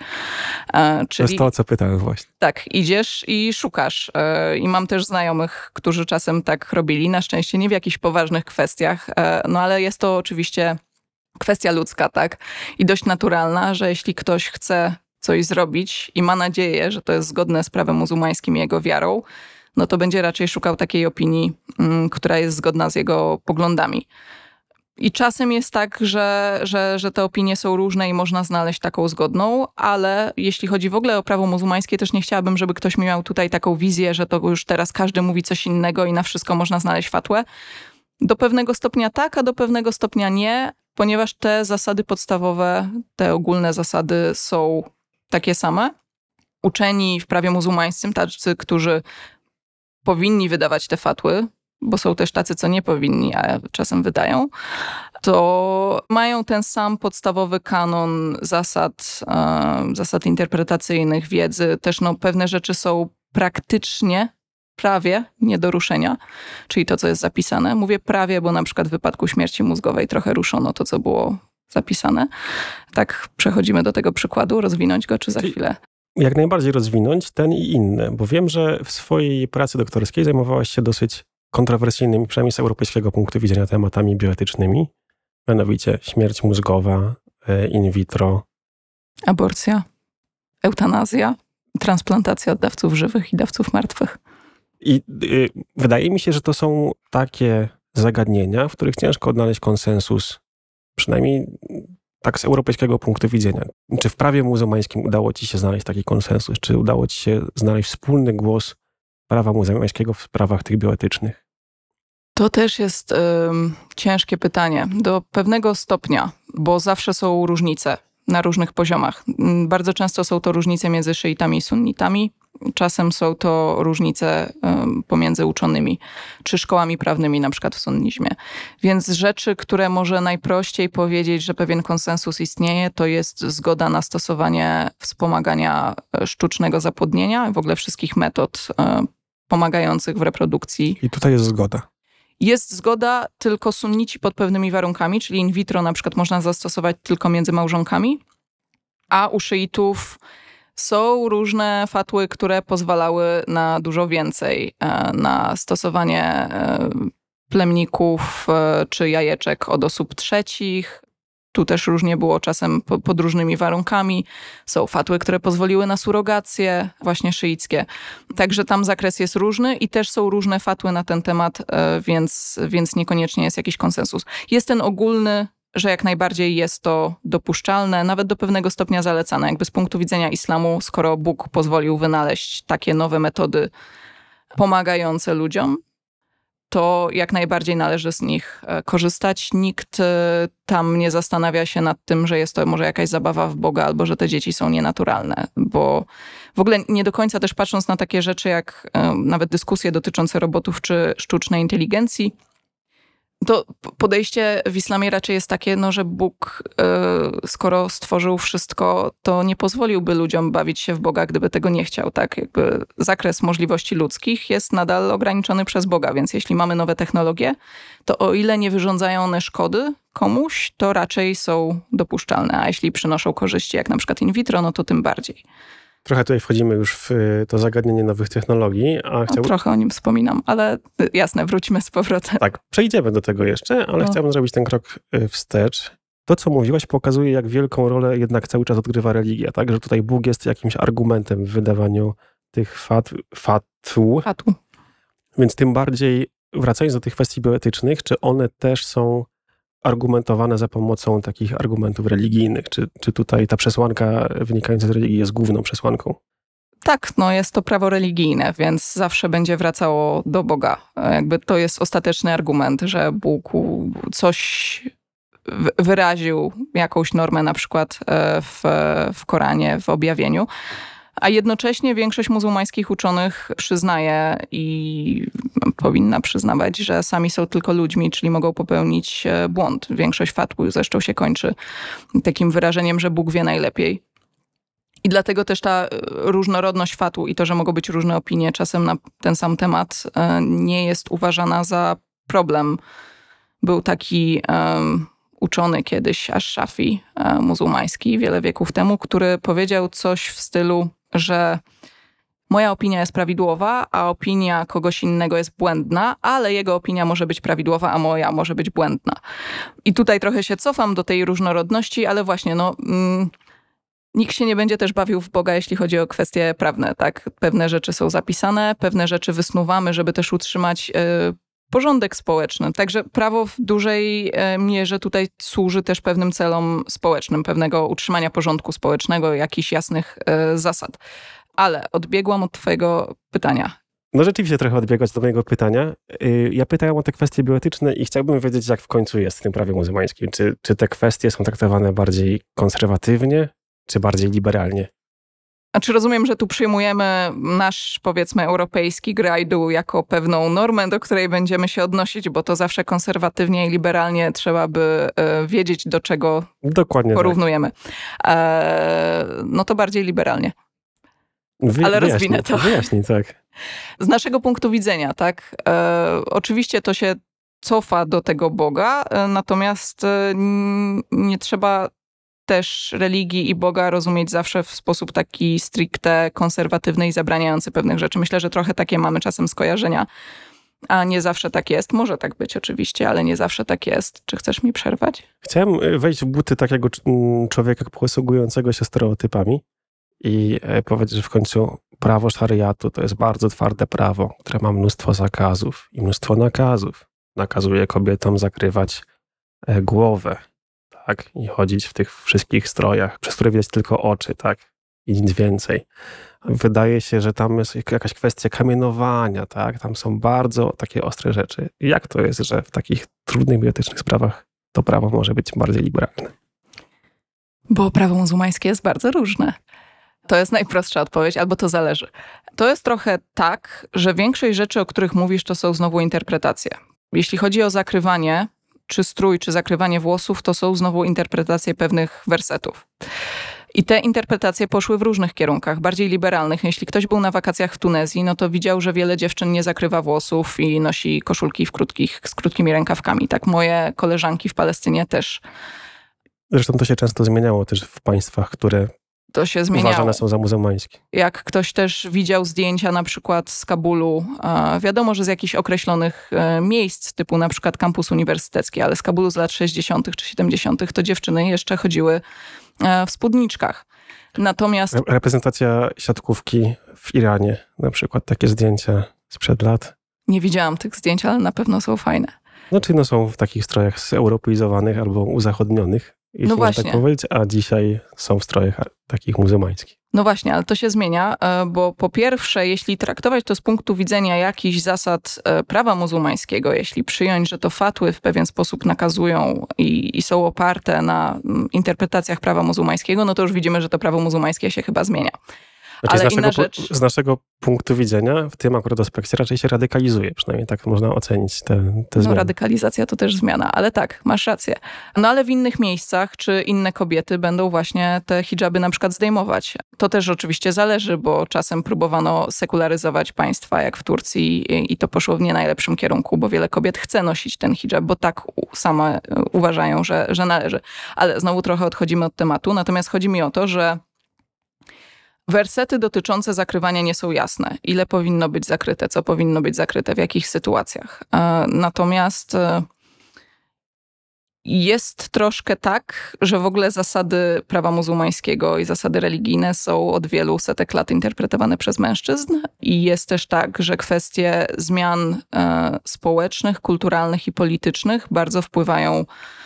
Czyli, to jest to, o co pytałem właśnie. Tak, idziesz i szukasz. I mam też znajomych, którzy czasem tak robili, na szczęście nie w jakichś poważnych kwestiach, no ale jest to oczywiście kwestia ludzka, tak? I dość naturalna, że jeśli ktoś chce coś zrobić i ma nadzieję, że to jest zgodne z prawem muzułmańskim i jego wiarą, no to będzie raczej szukał takiej opinii, m, która jest zgodna z jego poglądami. I czasem jest tak, że, że, że te opinie są różne i można znaleźć taką zgodną, ale jeśli chodzi w ogóle o prawo muzułmańskie, też nie chciałabym, żeby ktoś miał tutaj taką wizję, że to już teraz każdy mówi coś innego i na wszystko można znaleźć fatwę. Do pewnego stopnia tak, a do pewnego stopnia nie, ponieważ te zasady podstawowe, te ogólne zasady są takie same. Uczeni w prawie muzułmańskim, tacy, którzy powinni wydawać te fatwy, bo są też tacy, co nie powinni, a czasem wydają, to mają ten sam podstawowy kanon zasad, e, zasad interpretacyjnych, wiedzy. Też no, pewne rzeczy są praktycznie prawie nie do ruszenia, czyli to, co jest zapisane. Mówię prawie, bo na przykład w wypadku śmierci mózgowej trochę ruszono to, co było zapisane. Tak, przechodzimy do tego przykładu, rozwinąć go, czy za chwilę? Jak najbardziej rozwinąć ten i inny, bo wiem, że w swojej pracy doktorskiej zajmowałaś się dosyć kontrowersyjnymi, przynajmniej z europejskiego punktu widzenia, tematami bioetycznymi, mianowicie śmierć mózgowa, in vitro. Aborcja, eutanazja, transplantacja od dawców żywych i dawców martwych. I y, wydaje mi się, że to są takie zagadnienia, w których ciężko odnaleźć konsensus, przynajmniej tak z europejskiego punktu widzenia. Czy w prawie muzułmańskim udało ci się znaleźć taki konsensus? Czy udało ci się znaleźć wspólny głos prawa muzułmańskiego w sprawach tych bioetycznych? To też jest y, ciężkie pytanie. Do pewnego stopnia, bo zawsze są różnice na różnych poziomach. Bardzo często są to różnice między szyitami i sunnitami. Czasem są to różnice y, pomiędzy uczonymi, czy szkołami prawnymi, na przykład w sunnizmie. Więc rzeczy, które może najprościej powiedzieć, że pewien konsensus istnieje, to jest zgoda na stosowanie wspomagania sztucznego zapłodnienia, w ogóle wszystkich metod y, pomagających w reprodukcji. I tutaj jest zgoda. Jest zgoda, tylko sunnici pod pewnymi warunkami, czyli in vitro na przykład można zastosować tylko między małżonkami, a u szyitów są różne fatły, które pozwalały na dużo więcej, na stosowanie plemników czy jajeczek od osób trzecich. tu też różnie było czasem pod różnymi warunkami. Są fatwy, które pozwoliły na surrogacje, właśnie szyickie. Także tam zakres jest różny i też są różne fatwy na ten temat, więc, więc niekoniecznie jest jakiś konsensus. Jest ten ogólny, że jak najbardziej jest to dopuszczalne, nawet do pewnego stopnia zalecane. Jakby z punktu widzenia islamu, skoro Bóg pozwolił wynaleźć takie nowe metody pomagające ludziom, to jak najbardziej należy z nich korzystać. Nikt tam nie zastanawia się nad tym, że jest to może jakaś zabawa w Boga albo że te dzieci są nienaturalne, bo w ogóle nie do końca też patrząc na takie rzeczy jak nawet dyskusje dotyczące robotów czy sztucznej inteligencji, to podejście w islamie raczej jest takie, no, że Bóg, yy, skoro stworzył wszystko, to nie pozwoliłby ludziom bawić się w Boga, gdyby tego nie chciał. Tak? Jakby zakres możliwości ludzkich jest nadal ograniczony przez Boga, więc jeśli mamy nowe technologie, to o ile nie wyrządzają one szkody komuś, to raczej są dopuszczalne, a jeśli przynoszą korzyści, jak na przykład in vitro, no to tym bardziej. Trochę tutaj wchodzimy już w to zagadnienie nowych technologii. A no, chciałbym... Trochę o nim wspominam, ale jasne, wróćmy z powrotem. Tak, przejdziemy do tego jeszcze, ale no. chciałbym zrobić ten krok wstecz. To, co mówiłaś, pokazuje, jak wielką rolę jednak cały czas odgrywa religia, tak? Że tutaj Bóg jest jakimś argumentem w wydawaniu tych fatw. fatw. Fatw. Więc tym bardziej, wracając do tych kwestii bioetycznych, czy one też są argumentowane za pomocą takich argumentów religijnych? Czy, czy tutaj ta przesłanka wynikająca z religii jest główną przesłanką? Tak, no jest to prawo religijne, więc zawsze będzie wracało do Boga. Jakby to jest ostateczny argument, że Bóg coś wyraził, jakąś normę na przykład w, w Koranie, w objawieniu. A jednocześnie większość muzułmańskich uczonych przyznaje i powinna przyznawać, że sami są tylko ludźmi, czyli mogą popełnić błąd. Większość fatw zresztą się kończy takim wyrażeniem, że Bóg wie najlepiej. I dlatego też ta różnorodność fatw i to, że mogą być różne opinie czasem na ten sam temat, nie jest uważana za problem. Był taki um, uczony kiedyś, Ash-Shafi, um, muzułmański, wiele wieków temu, który powiedział coś w stylu, że moja opinia jest prawidłowa, a opinia kogoś innego jest błędna, ale jego opinia może być prawidłowa, a moja może być błędna. I tutaj trochę się cofam do tej różnorodności, ale właśnie no... Mm, nikt się nie będzie też bawił w Boga, jeśli chodzi o kwestie prawne, tak? Pewne rzeczy są zapisane, pewne rzeczy wysnuwamy, żeby też utrzymać y, porządek społeczny. Także prawo w dużej y, mierze tutaj służy też pewnym celom społecznym, pewnego utrzymania porządku społecznego, jakichś jasnych y, zasad. Ale odbiegłam od twojego pytania. No rzeczywiście trochę odbiegać do mojego pytania. Ja pytałem o te kwestie bioetyczne i chciałbym wiedzieć, jak w końcu jest w tym prawie muzułmańskim. Czy, czy te kwestie są traktowane bardziej konserwatywnie, czy bardziej liberalnie? A czy rozumiem, że tu przyjmujemy nasz, powiedzmy, europejski grajdu jako pewną normę, do której będziemy się odnosić, bo to zawsze konserwatywnie i liberalnie trzeba by y, wiedzieć, do czego Dokładnie porównujemy. Tak. E, no to bardziej liberalnie. Wy, Ale rozwinę to. Wyjaśnij, tak. Z naszego punktu widzenia, tak. E, oczywiście to się cofa do tego Boga, e, natomiast e, nie trzeba też religii i Boga rozumieć zawsze w sposób taki stricte konserwatywny i zabraniający pewnych rzeczy. Myślę, że trochę takie mamy czasem skojarzenia, a nie zawsze tak jest. Może tak być oczywiście, ale nie zawsze tak jest. Czy chcesz mi przerwać? Chciałem wejść w buty takiego człowieka posługującego się stereotypami i powiedzieć, że w końcu prawo szariatu to jest bardzo twarde prawo, które ma mnóstwo zakazów i mnóstwo nakazów. Nakazuje kobietom zakrywać głowę, tak, i chodzić w tych wszystkich strojach, przez które widać tylko oczy, tak, i nic więcej. Wydaje się, że tam jest jakaś kwestia kamienowania, tak, tam są bardzo takie ostre rzeczy. Jak to jest, że w takich trudnych, bioetycznych sprawach to prawo może być bardziej liberalne? Bo prawo muzułmańskie jest bardzo różne. To jest najprostsza odpowiedź, albo to zależy. To jest trochę tak, że większość rzeczy, o których mówisz, to są znowu interpretacje. Jeśli chodzi o zakrywanie, czy strój, czy zakrywanie włosów, to są znowu interpretacje pewnych wersetów. I te interpretacje poszły w różnych kierunkach, bardziej liberalnych. Jeśli ktoś był na wakacjach w Tunezji, no to widział, że wiele dziewczyn nie zakrywa włosów i nosi koszulki w krótkich, z krótkimi rękawkami. Tak moje koleżanki w Palestynie też. Zresztą to się często zmieniało też w państwach, które to się zmieniało. Uważane są za muzułmańskie. Jak ktoś też widział zdjęcia na przykład z Kabulu, wiadomo, że z jakichś określonych miejsc, typu na przykład kampus uniwersytecki, ale z Kabulu z lat sześćdziesiątych czy siedemdziesiątych to dziewczyny jeszcze chodziły w spódniczkach. Natomiast... Reprezentacja siatkówki w Iranie, na przykład takie zdjęcia sprzed lat. Nie widziałam tych zdjęć, ale na pewno są fajne. Znaczy no są w takich strojach zeuropeizowanych albo uzachodnionych, jeśli no można tak powiedzieć, a dzisiaj są w strojach takich muzułmańskich. No właśnie, ale to się zmienia, bo po pierwsze, jeśli traktować to z punktu widzenia jakichś zasad prawa muzułmańskiego, jeśli przyjąć, że to fatwy w pewien sposób nakazują i, i są oparte na interpretacjach prawa muzułmańskiego, no to już widzimy, że to prawo muzułmańskie się chyba zmienia. Znaczy, ale z, naszego, inna rzecz... z naszego punktu widzenia w tym akurat aspekcie raczej się radykalizuje, przynajmniej tak można ocenić te, te no, zmiany. Radykalizacja to też zmiana, ale tak, masz rację. No ale w innych miejscach, czy inne kobiety będą właśnie te hidżaby na przykład zdejmować. To też oczywiście zależy, bo czasem próbowano sekularyzować państwa, jak w Turcji, i to poszło w nie najlepszym kierunku, bo wiele kobiet chce nosić ten hidżab, bo tak same uważają, że, że należy. Ale znowu trochę odchodzimy od tematu, natomiast chodzi mi o to, że wersety dotyczące zakrywania nie są jasne. Ile powinno być zakryte, co powinno być zakryte, w jakich sytuacjach. Natomiast jest troszkę tak, że w ogóle zasady prawa muzułmańskiego i zasady religijne są od wielu setek lat interpretowane przez mężczyzn i jest też tak, że kwestie zmian społecznych, kulturalnych i politycznych bardzo wpływają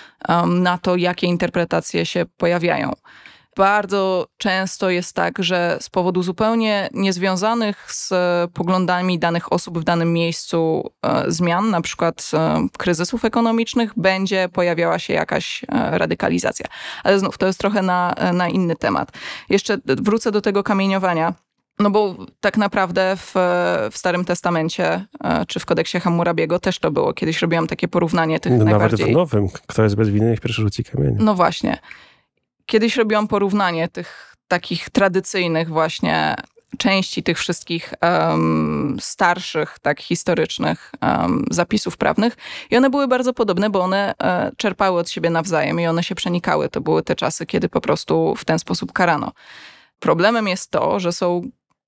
na to, jakie interpretacje się pojawiają. Bardzo często jest tak, że z powodu zupełnie niezwiązanych z poglądami danych osób w danym miejscu e, zmian, na przykład e, kryzysów ekonomicznych, będzie pojawiała się jakaś e, radykalizacja. Ale znów to jest trochę na, na inny temat. Jeszcze wrócę do tego kamieniowania. No bo tak naprawdę w, w Starym Testamencie, e, czy w Kodeksie Hammurabiego też to było. Kiedyś robiłam takie porównanie tych Nawet najbardziej... w Nowym. Kto jest bez winy, niech pierwszy rzuci kamieniem. No właśnie. Kiedyś robiłam porównanie tych takich tradycyjnych właśnie części tych wszystkich um, starszych, tak historycznych um, zapisów prawnych i one były bardzo podobne, bo one e, czerpały od siebie nawzajem i one się przenikały. To były te czasy, kiedy po prostu w ten sposób karano. Problemem jest to, że są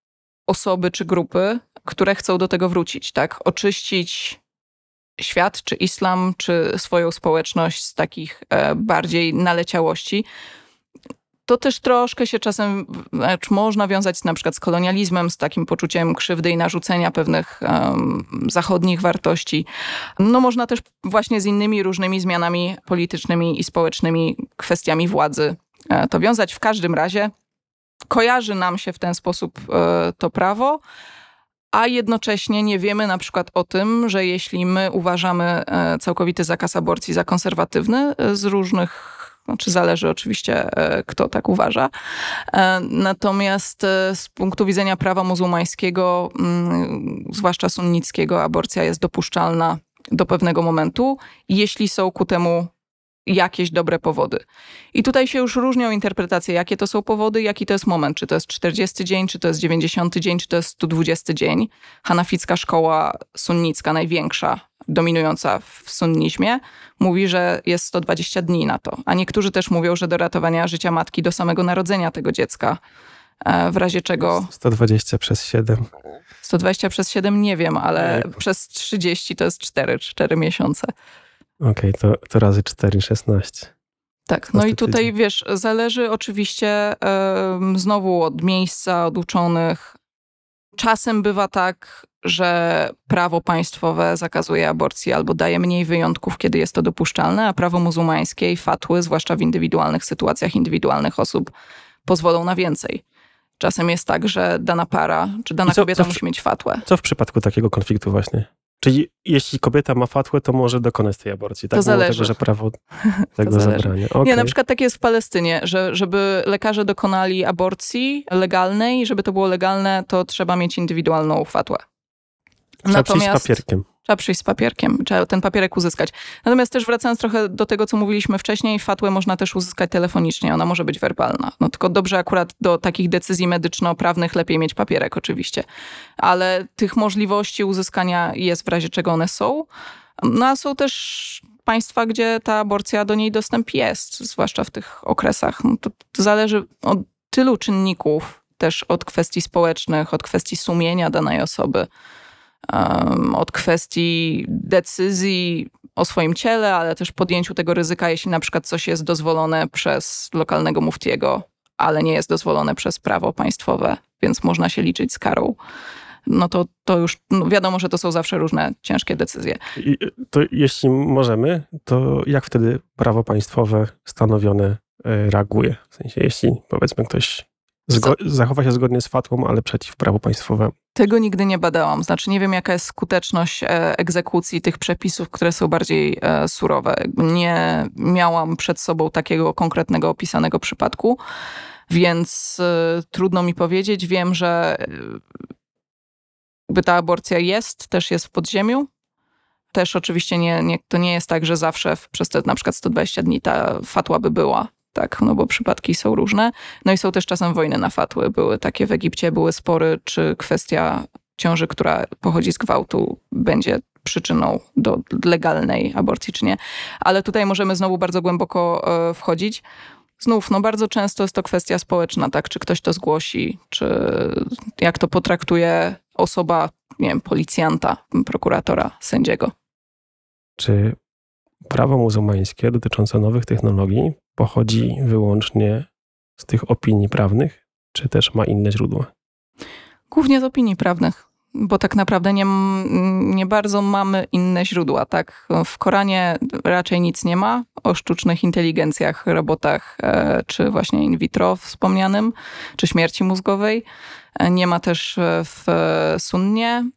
osoby czy grupy, które chcą do tego wrócić, tak? Oczyścić świat, czy islam, czy swoją społeczność z takich e, bardziej naleciałości. To też troszkę się czasem znaczy można wiązać na przykład z kolonializmem, z takim poczuciem krzywdy i narzucenia pewnych um, zachodnich wartości. No można też właśnie z innymi różnymi zmianami politycznymi i społecznymi, kwestiami władzy e, to wiązać. W każdym razie kojarzy nam się w ten sposób e, to prawo, a jednocześnie nie wiemy na przykład o tym, że jeśli my uważamy całkowity zakaz aborcji za konserwatywny z różnych, znaczy zależy oczywiście kto tak uważa, natomiast z punktu widzenia prawa muzułmańskiego, zwłaszcza sunnickiego, aborcja jest dopuszczalna do pewnego momentu, jeśli są ku temu jakieś dobre powody. I tutaj się już różnią interpretacje, jakie to są powody, jaki to jest moment. Czy to jest czterdziesty dzień, czy to jest dziewięćdziesiąty dzień, czy to jest sto dwudziesty dzień. Hanaficka szkoła sunnicka, największa, dominująca w sunnizmie, mówi, że jest sto dwadzieścia dni na to. A niektórzy też mówią, że do ratowania życia matki do samego narodzenia tego dziecka, w razie czego... sto dwadzieścia przez siedem. sto dwadzieścia przez siedem nie wiem, ale nie. Przez trzydzieści to jest cztery, cztery miesiące. Okej, okay, to, to razy cztery, szesnaście. Tak, no i tutaj wiesz, zależy oczywiście y, znowu od miejsca, od uczonych. Czasem bywa tak, że prawo państwowe zakazuje aborcji albo daje mniej wyjątków, kiedy jest to dopuszczalne, a prawo muzułmańskie i fatwy, zwłaszcza w indywidualnych sytuacjach indywidualnych osób, pozwolą na więcej. Czasem jest tak, że dana para, czy dana co, kobieta co w, musi mieć fatwę. Co w przypadku takiego konfliktu właśnie? Czyli jeśli kobieta ma fatwę, to może dokonać tej aborcji. Tak? To zależy. Tego, że prawo tego zabrania. Okay. Nie, na przykład tak jest w Palestynie, że żeby lekarze dokonali aborcji legalnej, żeby to było legalne, to trzeba mieć indywidualną fatwę. Trzeba Natomiast przyjść z papierkiem. Trzeba przyjść z papierkiem, trzeba ten papierek uzyskać. Natomiast też wracając trochę do tego, co mówiliśmy wcześniej, fatwę można też uzyskać telefonicznie, ona może być werbalna. No tylko dobrze akurat do takich decyzji medyczno-prawnych lepiej mieć papierek oczywiście. Ale tych możliwości uzyskania jest w razie czego one są. No a są też państwa, gdzie ta aborcja do niej dostęp jest, zwłaszcza w tych okresach. No to, to zależy od tylu czynników, też od kwestii społecznych, od kwestii sumienia danej osoby, um, od kwestii decyzji o swoim ciele, ale też podjęciu tego ryzyka, jeśli na przykład coś jest dozwolone przez lokalnego muftiego, ale nie jest dozwolone przez prawo państwowe, więc można się liczyć z karą. No to, to już no wiadomo, że to są zawsze różne ciężkie decyzje. I to jeśli możemy, to jak wtedy prawo państwowe stanowione reaguje? W sensie, jeśli powiedzmy ktoś zgo- zachowa się zgodnie z fatwą, ale przeciw prawu państwowemu. Tego nigdy nie badałam. Znaczy nie wiem, jaka jest skuteczność egzekucji tych przepisów, które są bardziej surowe. Nie miałam przed sobą takiego konkretnego opisanego przypadku, więc trudno mi powiedzieć. Wiem, że ta aborcja jest, też jest w podziemiu. Też oczywiście nie, nie, to nie jest tak, że zawsze w, przez te na przykład sto dwadzieścia dni ta fatła by była. Tak, no bo przypadki są różne. No i są też czasem wojny na fatły. Były takie w Egipcie, były spory, czy kwestia ciąży, która pochodzi z gwałtu, będzie przyczyną do legalnej aborcji, czy nie. Ale tutaj możemy znowu bardzo głęboko wchodzić. Znów, no bardzo często jest to kwestia społeczna, tak? Czy ktoś to zgłosi, czy jak to potraktuje osoba, nie wiem, policjanta, prokuratora, sędziego. Czy prawo muzułmańskie dotyczące nowych technologii pochodzi wyłącznie z tych opinii prawnych, czy też ma inne źródła? Głównie z opinii prawnych, bo tak naprawdę nie, nie bardzo mamy inne źródła. Tak? W Koranie raczej nic nie ma o sztucznych inteligencjach, robotach, czy właśnie in vitro wspomnianym, czy śmierci mózgowej. Nie ma też w sunnie.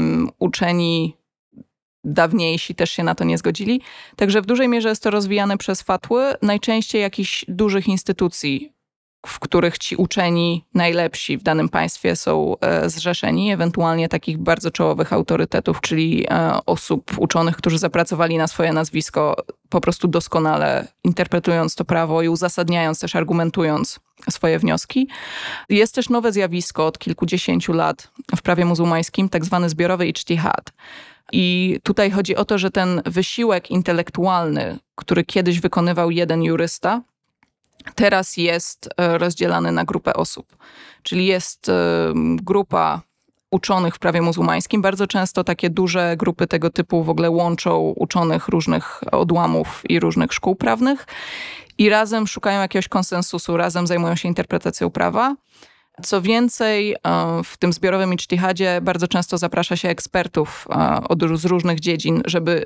Uczeni dawniejsi też się na to nie zgodzili. Także w dużej mierze jest to rozwijane przez fatły, najczęściej jakichś dużych instytucji, w których ci uczeni najlepsi w danym państwie są zrzeszeni, ewentualnie takich bardzo czołowych autorytetów, czyli osób, uczonych, którzy zapracowali na swoje nazwisko, po prostu doskonale interpretując to prawo i uzasadniając, też argumentując swoje wnioski. Jest też nowe zjawisko od kilkudziesięciu lat w prawie muzułmańskim, tak zwany zbiorowy ijtihad. I tutaj chodzi o to, że ten wysiłek intelektualny, który kiedyś wykonywał jeden jurysta, teraz jest rozdzielany na grupę osób. Czyli jest grupa uczonych w prawie muzułmańskim. Bardzo często takie duże grupy tego typu w ogóle łączą uczonych różnych odłamów i różnych szkół prawnych i razem szukają jakiegoś konsensusu, razem zajmują się interpretacją prawa. Co więcej, w tym zbiorowym ijtihadzie bardzo często zaprasza się ekspertów z różnych dziedzin, żeby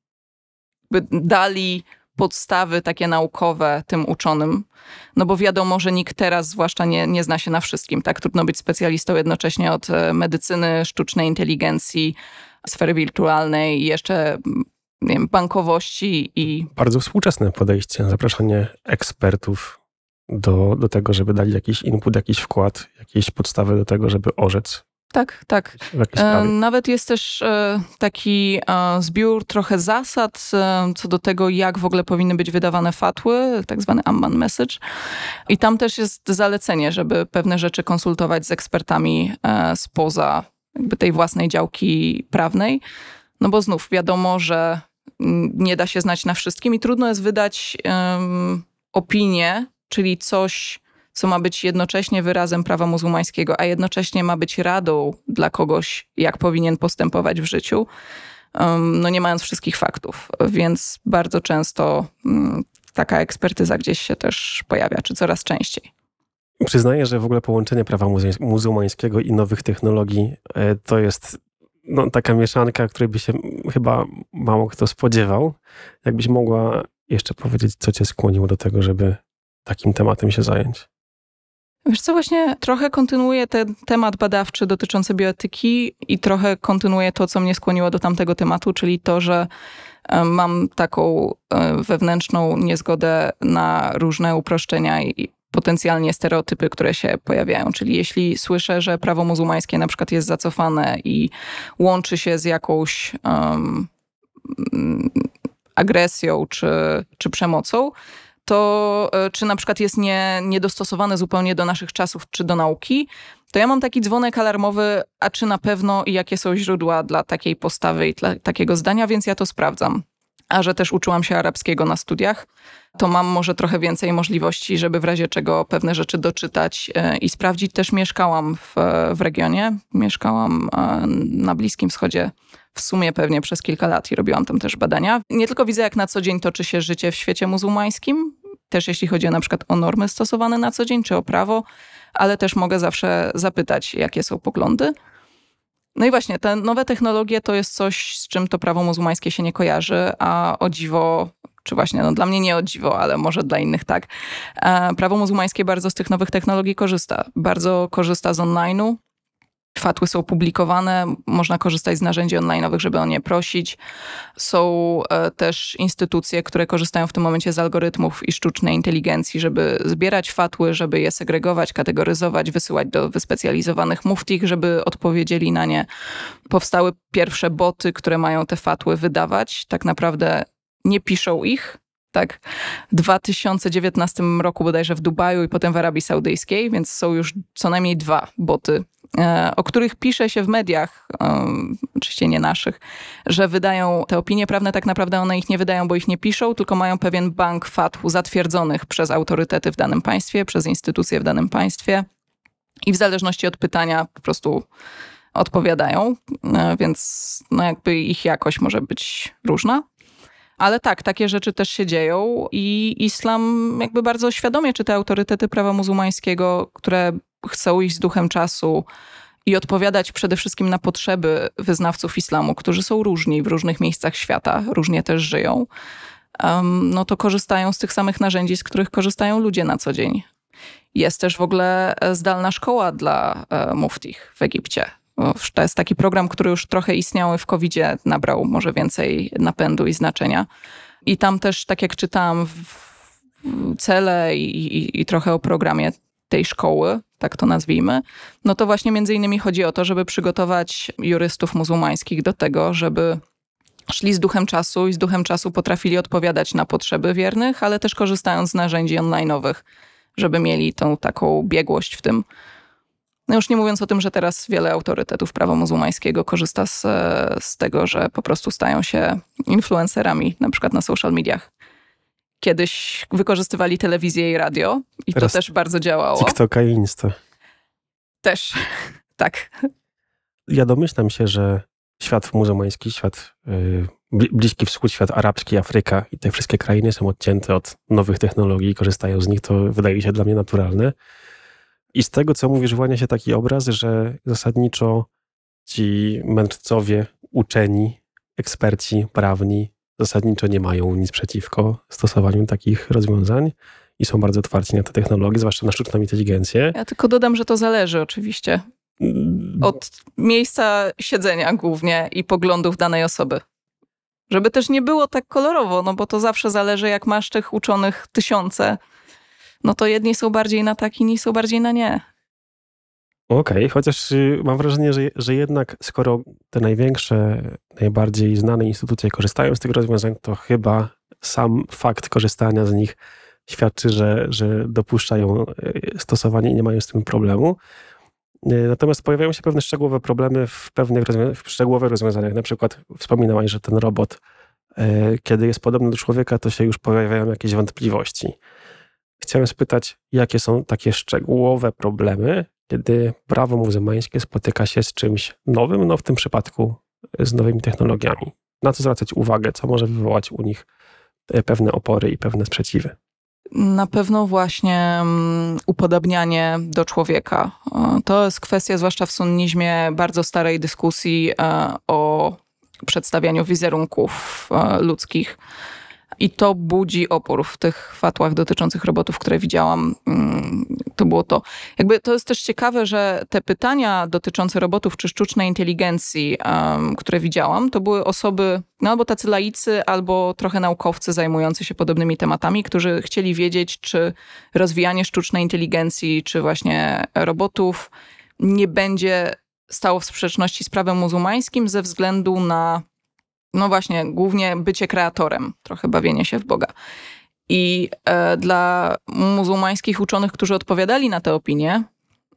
dali podstawy takie naukowe tym uczonym, no bo wiadomo, że nikt teraz zwłaszcza nie, nie zna się na wszystkim, tak? Trudno być specjalistą jednocześnie od medycyny, sztucznej inteligencji, sfery wirtualnej i jeszcze nie wiem, bankowości i... Bardzo współczesne podejście, zapraszanie ekspertów do, do tego, żeby dali jakiś input, jakiś wkład, jakieś podstawy do tego, żeby orzec. Tak, tak. Nawet jest też taki zbiór trochę zasad co do tego, jak w ogóle powinny być wydawane fatły, tak zwany Amman Message. I tam też jest zalecenie, żeby pewne rzeczy konsultować z ekspertami spoza jakby tej własnej działki prawnej. No bo znów wiadomo, że nie da się znać na wszystkim i trudno jest wydać um, opinię, czyli coś, co ma być jednocześnie wyrazem prawa muzułmańskiego, a jednocześnie ma być radą dla kogoś, jak powinien postępować w życiu, no nie mając wszystkich faktów. Więc bardzo często taka ekspertyza gdzieś się też pojawia, czy coraz częściej. Przyznaję, że w ogóle połączenie prawa muzułmańskiego i nowych technologii to jest no, taka mieszanka, której by się chyba mało kto spodziewał. Jakbyś mogła jeszcze powiedzieć, co cię skłoniło do tego, żeby takim tematem się zająć? Wiesz co, właśnie trochę kontynuuję ten temat badawczy dotyczący bioetyki i trochę kontynuuję to, co mnie skłoniło do tamtego tematu, czyli to, że mam taką wewnętrzną niezgodę na różne uproszczenia i potencjalnie stereotypy, które się pojawiają. Czyli jeśli słyszę, że prawo muzułmańskie na przykład jest zacofane i łączy się z jakąś um, agresją czy, czy przemocą, to czy na przykład jest nie, niedostosowane zupełnie do naszych czasów czy do nauki, to ja mam taki dzwonek alarmowy, a czy na pewno i jakie są źródła dla takiej postawy i dla takiego zdania, więc ja to sprawdzam. a że też uczyłam się arabskiego na studiach, to mam może trochę więcej możliwości, żeby w razie czego pewne rzeczy doczytać i sprawdzić. Też mieszkałam w, w regionie, mieszkałam na Bliskim Wschodzie w sumie pewnie przez kilka lat i robiłam tam też badania. Nie tylko widzę, jak na co dzień toczy się życie w świecie muzułmańskim, też jeśli chodzi na przykład o normy stosowane na co dzień, czy o prawo, ale też mogę zawsze zapytać, jakie są poglądy. No i właśnie, te nowe technologie to jest coś, z czym to prawo muzułmańskie się nie kojarzy, a o dziwo, czy właśnie, no dla mnie nie o dziwo, ale może dla innych tak, prawo muzułmańskie bardzo z tych nowych technologii korzysta. Bardzo korzysta z online'u. Fatwy są publikowane, można korzystać z narzędzi online'owych, żeby o nie prosić. Są też instytucje, które korzystają w tym momencie z algorytmów i sztucznej inteligencji, żeby zbierać fatwy, żeby je segregować, kategoryzować, wysyłać do wyspecjalizowanych muftich, żeby odpowiedzieli na nie. Powstały pierwsze boty, które mają te fatwy wydawać. Tak naprawdę nie piszą ich. Tak, w dwa tysiące dziewiętnastym roku bodajże w Dubaju i potem w Arabii Saudyjskiej, więc są już co najmniej dwa boty, o których pisze się w mediach, um, oczywiście nie naszych, że wydają te opinie prawne. Tak naprawdę one ich nie wydają, bo ich nie piszą, tylko mają pewien bank fatw zatwierdzonych przez autorytety w danym państwie, przez instytucje w danym państwie i w zależności od pytania po prostu odpowiadają, więc no jakby ich jakość może być różna. Ale tak, takie rzeczy też się dzieją i islam jakby bardzo świadomie, czy te autorytety prawa muzułmańskiego, które chcą iść z duchem czasu i odpowiadać przede wszystkim na potrzeby wyznawców islamu, którzy są różni w różnych miejscach świata, różnie też żyją, um, no to korzystają z tych samych narzędzi, z których korzystają ludzie na co dzień. Jest też w ogóle zdalna szkoła dla e, muftich w Egipcie. To jest taki program, który już trochę istniał w kowidzie, nabrał może więcej napędu i znaczenia. I tam też, tak jak czytałam, w cele i, i, i trochę o programie tej szkoły, tak to nazwijmy, no to właśnie między innymi chodzi o to, żeby przygotować jurystów muzułmańskich do tego, żeby szli z duchem czasu i z duchem czasu potrafili odpowiadać na potrzeby wiernych, ale też korzystając z narzędzi online'owych, żeby mieli tą taką biegłość w tym. No już nie mówiąc o tym, że teraz wiele autorytetów prawa muzułmańskiego korzysta z, z tego, że po prostu stają się influencerami, na przykład na social mediach. Kiedyś wykorzystywali telewizję i radio i teraz to też bardzo działało. TikToka i Insta. Też, tak. Ja domyślam się, że świat muzułmański, świat yy, Bliski Wschód, świat arabski, Afryka i te wszystkie krainy są odcięte od nowych technologii i korzystają z nich. To wydaje się dla mnie naturalne. I z tego, co mówisz, wyłania się taki obraz, że zasadniczo ci mędrcowie, uczeni, eksperci prawni zasadniczo nie mają nic przeciwko stosowaniu takich rozwiązań i są bardzo otwarci na te technologie, zwłaszcza na sztuczną inteligencję. Ja tylko dodam, że to zależy oczywiście od miejsca siedzenia głównie i poglądów danej osoby. Żeby też nie było tak kolorowo, no bo to zawsze zależy, jak masz tych uczonych tysiące, no to jedni są bardziej na tak, inni są bardziej na nie. Okej, okay, chociaż mam wrażenie, że, że jednak skoro te największe, najbardziej znane instytucje korzystają z tych rozwiązań, to chyba sam fakt korzystania z nich świadczy, że, że dopuszczają stosowanie i nie mają z tym problemu. Natomiast pojawiają się pewne szczegółowe problemy w pewnych rozwią- w szczegółowych rozwiązaniach. Na przykład wspominałaś, że ten robot, kiedy jest podobny do człowieka, to się już pojawiają jakieś wątpliwości. Chciałem spytać, jakie są takie szczegółowe problemy, kiedy prawo muzułmańskie spotyka się z czymś nowym, no w tym przypadku z nowymi technologiami. Na co zwracać uwagę, co może wywołać u nich pewne opory i pewne sprzeciwy? Na pewno właśnie upodabnianie do człowieka. To jest kwestia, zwłaszcza w sunnizmie, bardzo starej dyskusji o przedstawianiu wizerunków ludzkich. I to budzi opór w tych fatłach dotyczących robotów, które widziałam. To było to. Jakby to jest też ciekawe, że te pytania dotyczące robotów czy sztucznej inteligencji, um, które widziałam, to były osoby, no albo tacy laicy, albo trochę naukowcy zajmujący się podobnymi tematami, którzy chcieli wiedzieć, czy rozwijanie sztucznej inteligencji, czy właśnie robotów nie będzie stało w sprzeczności z prawem muzułmańskim ze względu na no właśnie, głównie bycie kreatorem, trochę bawienie się w Boga. I e, dla muzułmańskich uczonych, którzy odpowiadali na te opinie,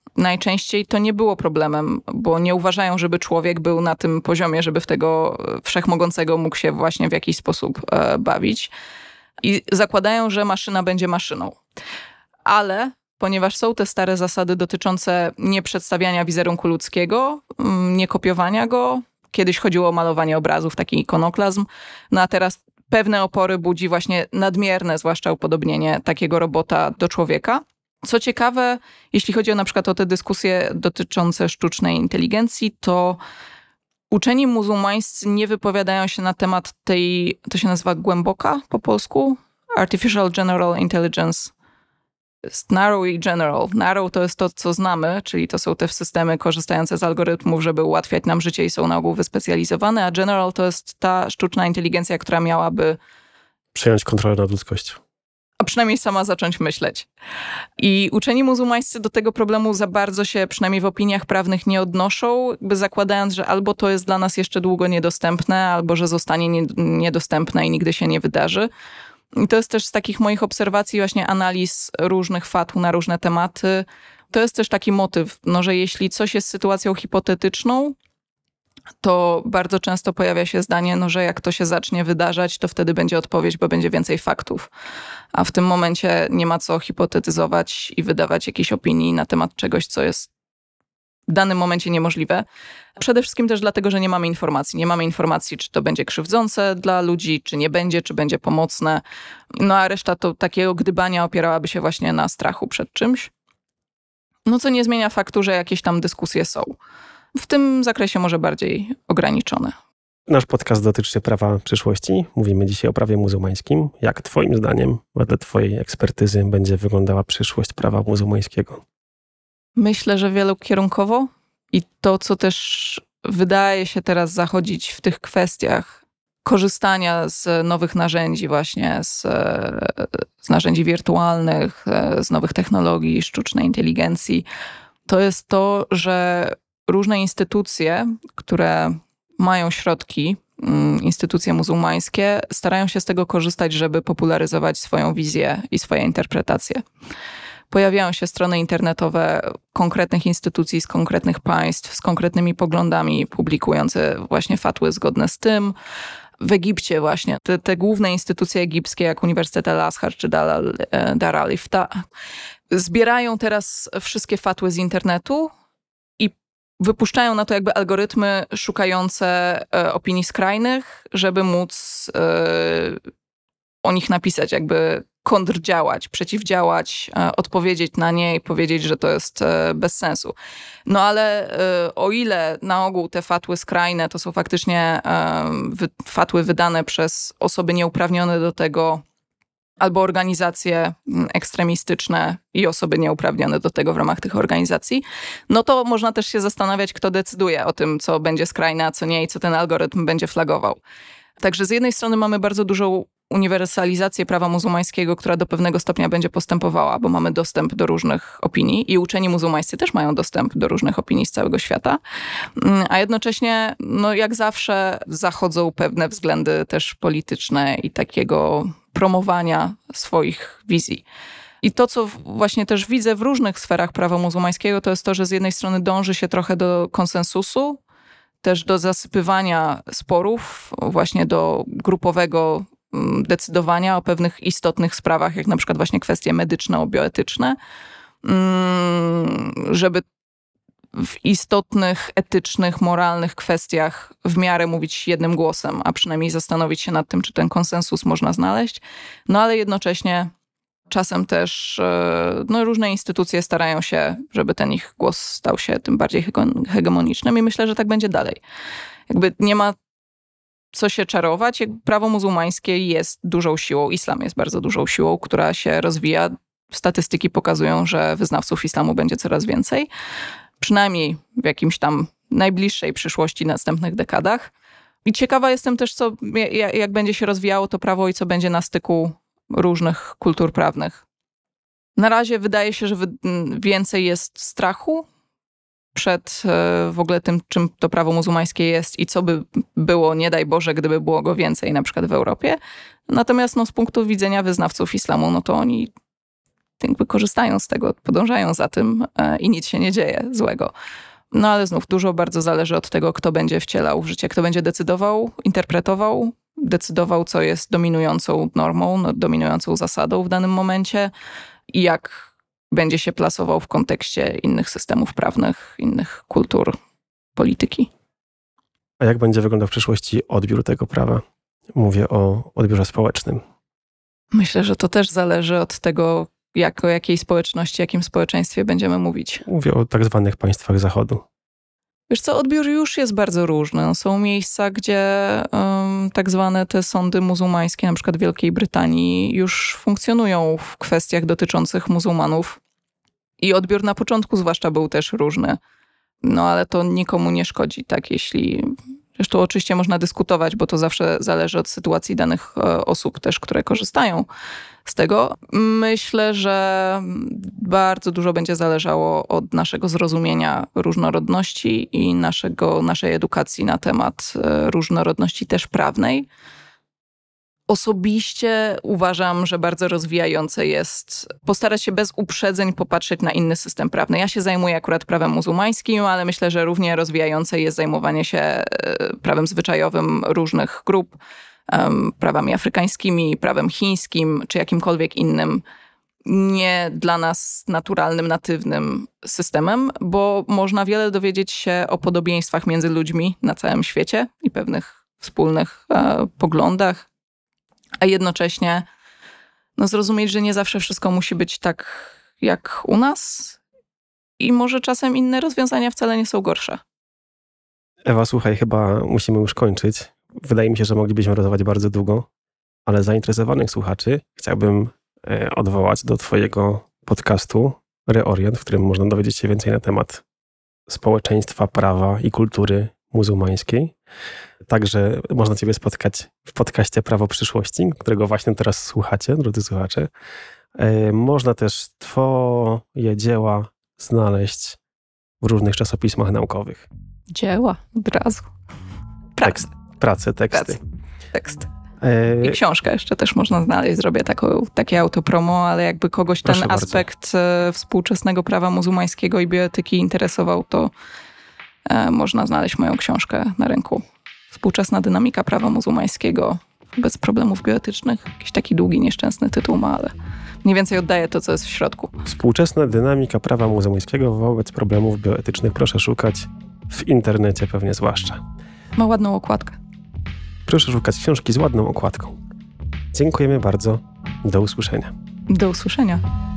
najczęściej to nie było problemem, bo nie uważają, żeby człowiek był na tym poziomie, żeby w tego wszechmogącego mógł się właśnie w jakiś sposób e, bawić. I zakładają, że maszyna będzie maszyną. Ale ponieważ są te stare zasady dotyczące nieprzedstawiania wizerunku ludzkiego, nie kopiowania go, kiedyś chodziło o malowanie obrazów, taki ikonoklazm, no a teraz pewne opory budzi właśnie nadmierne, zwłaszcza upodobnienie takiego robota do człowieka. Co ciekawe, jeśli chodzi o na przykład o te dyskusje dotyczące sztucznej inteligencji, to uczeni muzułmańscy nie wypowiadają się na temat tej, to się nazywa głęboka po polsku, Artificial General Intelligence. Narrow i general. Narrow to jest to, co znamy, czyli to są te systemy korzystające z algorytmów, żeby ułatwiać nam życie i są na ogół wyspecjalizowane, a general to jest ta sztuczna inteligencja, która miałaby przejąć kontrolę nad ludzkością. A przynajmniej sama zacząć myśleć. I uczeni muzułmańscy do tego problemu za bardzo się, przynajmniej w opiniach prawnych, nie odnoszą, jakby zakładając, że albo to jest dla nas jeszcze długo niedostępne, albo że zostanie nie, niedostępne i nigdy się nie wydarzy. I to jest też z takich moich obserwacji, właśnie analiz różnych fatł na różne tematy. To jest też taki motyw, no, że jeśli coś jest sytuacją hipotetyczną, to bardzo często pojawia się zdanie, no, że jak to się zacznie wydarzać, to wtedy będzie odpowiedź, bo będzie więcej faktów. A w tym momencie nie ma co hipotetyzować i wydawać jakiejś opinii na temat czegoś, co jest w danym momencie niemożliwe. Przede wszystkim też dlatego, że nie mamy informacji. Nie mamy informacji, czy to będzie krzywdzące dla ludzi, czy nie będzie, czy będzie pomocne. No a reszta to takiego gdybania opierałaby się właśnie na strachu przed czymś. No co nie zmienia faktu, że jakieś tam dyskusje są. W tym zakresie może bardziej ograniczone. Nasz podcast dotyczy prawa przyszłości. Mówimy dzisiaj o prawie muzułmańskim. Jak twoim zdaniem, wedle twojej ekspertyzy, będzie wyglądała przyszłość prawa muzułmańskiego? Myślę, że wielokierunkowo i to, co też wydaje się teraz zachodzić w tych kwestiach korzystania z nowych narzędzi właśnie, z, z narzędzi wirtualnych, z nowych technologii, sztucznej inteligencji, to jest to, że różne instytucje, które mają środki, instytucje muzułmańskie, starają się z tego korzystać, żeby popularyzować swoją wizję i swoje interpretacje. Pojawiają się strony internetowe konkretnych instytucji z konkretnych państw, z konkretnymi poglądami, publikujące właśnie fatły zgodne z tym. W Egipcie właśnie te, te główne instytucje egipskie, jak Uniwersytet Al-Azhar czy Dar al-Ifta, zbierają teraz wszystkie fatły z internetu i wypuszczają na to jakby algorytmy szukające opinii skrajnych, żeby móc o nich napisać, jakby kontrdziałać, przeciwdziałać, odpowiedzieć na nie i powiedzieć, że to jest bez sensu. No ale o ile na ogół te fatły skrajne to są faktycznie fatły wydane przez osoby nieuprawnione do tego, albo organizacje ekstremistyczne i osoby nieuprawnione do tego w ramach tych organizacji, no to można też się zastanawiać, kto decyduje o tym, co będzie skrajne, a co nie i co ten algorytm będzie flagował. Także z jednej strony mamy bardzo dużą uniwersalizację prawa muzułmańskiego, która do pewnego stopnia będzie postępowała, bo mamy dostęp do różnych opinii i uczeni muzułmańscy też mają dostęp do różnych opinii z całego świata, a jednocześnie, no jak zawsze, zachodzą pewne względy też polityczne i takiego promowania swoich wizji. I to, co właśnie też widzę w różnych sferach prawa muzułmańskiego, to jest to, że z jednej strony dąży się trochę do konsensusu, też do zasypywania sporów, właśnie do grupowego decydowania o pewnych istotnych sprawach, jak na przykład właśnie kwestie medyczno-bioetyczne, żeby w istotnych, etycznych, moralnych kwestiach w miarę mówić jednym głosem, a przynajmniej zastanowić się nad tym, czy ten konsensus można znaleźć. No ale jednocześnie czasem też no, różne instytucje starają się, żeby ten ich głos stał się tym bardziej hegemonicznym i myślę, że tak będzie dalej. Jakby nie ma co się czarować. Prawo muzułmańskie jest dużą siłą, islam jest bardzo dużą siłą, która się rozwija. Statystyki pokazują, że wyznawców islamu będzie coraz więcej. Przynajmniej w jakimś tam najbliższej przyszłości, następnych dekadach. I ciekawa jestem też, co, jak będzie się rozwijało to prawo i co będzie na styku różnych kultur prawnych. Na razie wydaje się, że więcej jest strachu przed w ogóle tym, czym to prawo muzułmańskie jest i co by było, nie daj Boże, gdyby było go więcej, na przykład w Europie. Natomiast no, z punktu widzenia wyznawców islamu, no to oni jakby korzystają z tego, podążają za tym i nic się nie dzieje złego. No ale znów dużo bardzo zależy od tego, kto będzie wcielał w życie, kto będzie decydował, interpretował, decydował, co jest dominującą normą, no, dominującą zasadą w danym momencie i jak będzie się plasował w kontekście innych systemów prawnych, innych kultur, polityki. A jak będzie wyglądał w przyszłości odbiór tego prawa? Mówię o odbiorze społecznym. Myślę, że to też zależy od tego, jak, o jakiej społeczności, jakim społeczeństwie będziemy mówić. Mówię o tak zwanych państwach Zachodu. Wiesz co, odbiór już jest bardzo różny. Są miejsca, gdzie um, tak zwane te sądy muzułmańskie, na przykład w Wielkiej Brytanii, już funkcjonują w kwestiach dotyczących muzułmanów. I odbiór na początku zwłaszcza był też różny. No ale to nikomu nie szkodzi, tak, jeśli... Zresztą oczywiście można dyskutować, bo to zawsze zależy od sytuacji danych osób też, które korzystają z tego. Myślę, że bardzo dużo będzie zależało od naszego zrozumienia różnorodności i naszego, naszej edukacji na temat różnorodności też prawnej. Osobiście uważam, że bardzo rozwijające jest postarać się bez uprzedzeń popatrzeć na inny system prawny. Ja się zajmuję akurat prawem muzułmańskim, ale myślę, że równie rozwijające jest zajmowanie się prawem zwyczajowym różnych grup, prawami afrykańskimi, prawem chińskim czy jakimkolwiek innym nie dla nas naturalnym, natywnym systemem, bo można wiele dowiedzieć się o podobieństwach między ludźmi na całym świecie i pewnych wspólnych e, poglądach, a jednocześnie no, zrozumieć, że nie zawsze wszystko musi być tak jak u nas i może czasem inne rozwiązania wcale nie są gorsze. Ewa, słuchaj, chyba musimy już kończyć. Wydaje mi się, że moglibyśmy rozmawiać bardzo długo, ale zainteresowanych słuchaczy chciałbym e, odwołać do twojego podcastu Reorient, w którym można dowiedzieć się więcej na temat społeczeństwa, prawa i kultury muzułmańskiej. Także można ciebie spotkać w podcaście Prawo Przyszłości, którego właśnie teraz słuchacie, drodzy słuchacze. E, można też twoje dzieła znaleźć w różnych czasopismach naukowych. Dzieła, od razu. Tekst, prace, teksty. Pracy, tekst. I książkę jeszcze też można znaleźć. Zrobię taką, takie autopromo, ale jakby kogoś ten Proszę aspekt bardzo. Współczesnego prawa muzułmańskiego i bioetyki interesował, to e, można znaleźć moją książkę na rynku. Współczesna dynamika prawa muzułmańskiego bez problemów bioetycznych. Jakiś taki długi, nieszczęsny tytuł ma, ale mniej więcej oddaje to, co jest w środku. Współczesna dynamika prawa muzułmańskiego wobec problemów bioetycznych. Proszę szukać w internecie pewnie zwłaszcza. Ma ładną okładkę. Proszę szukać książki z ładną okładką. Dziękujemy bardzo. Do usłyszenia. Do usłyszenia.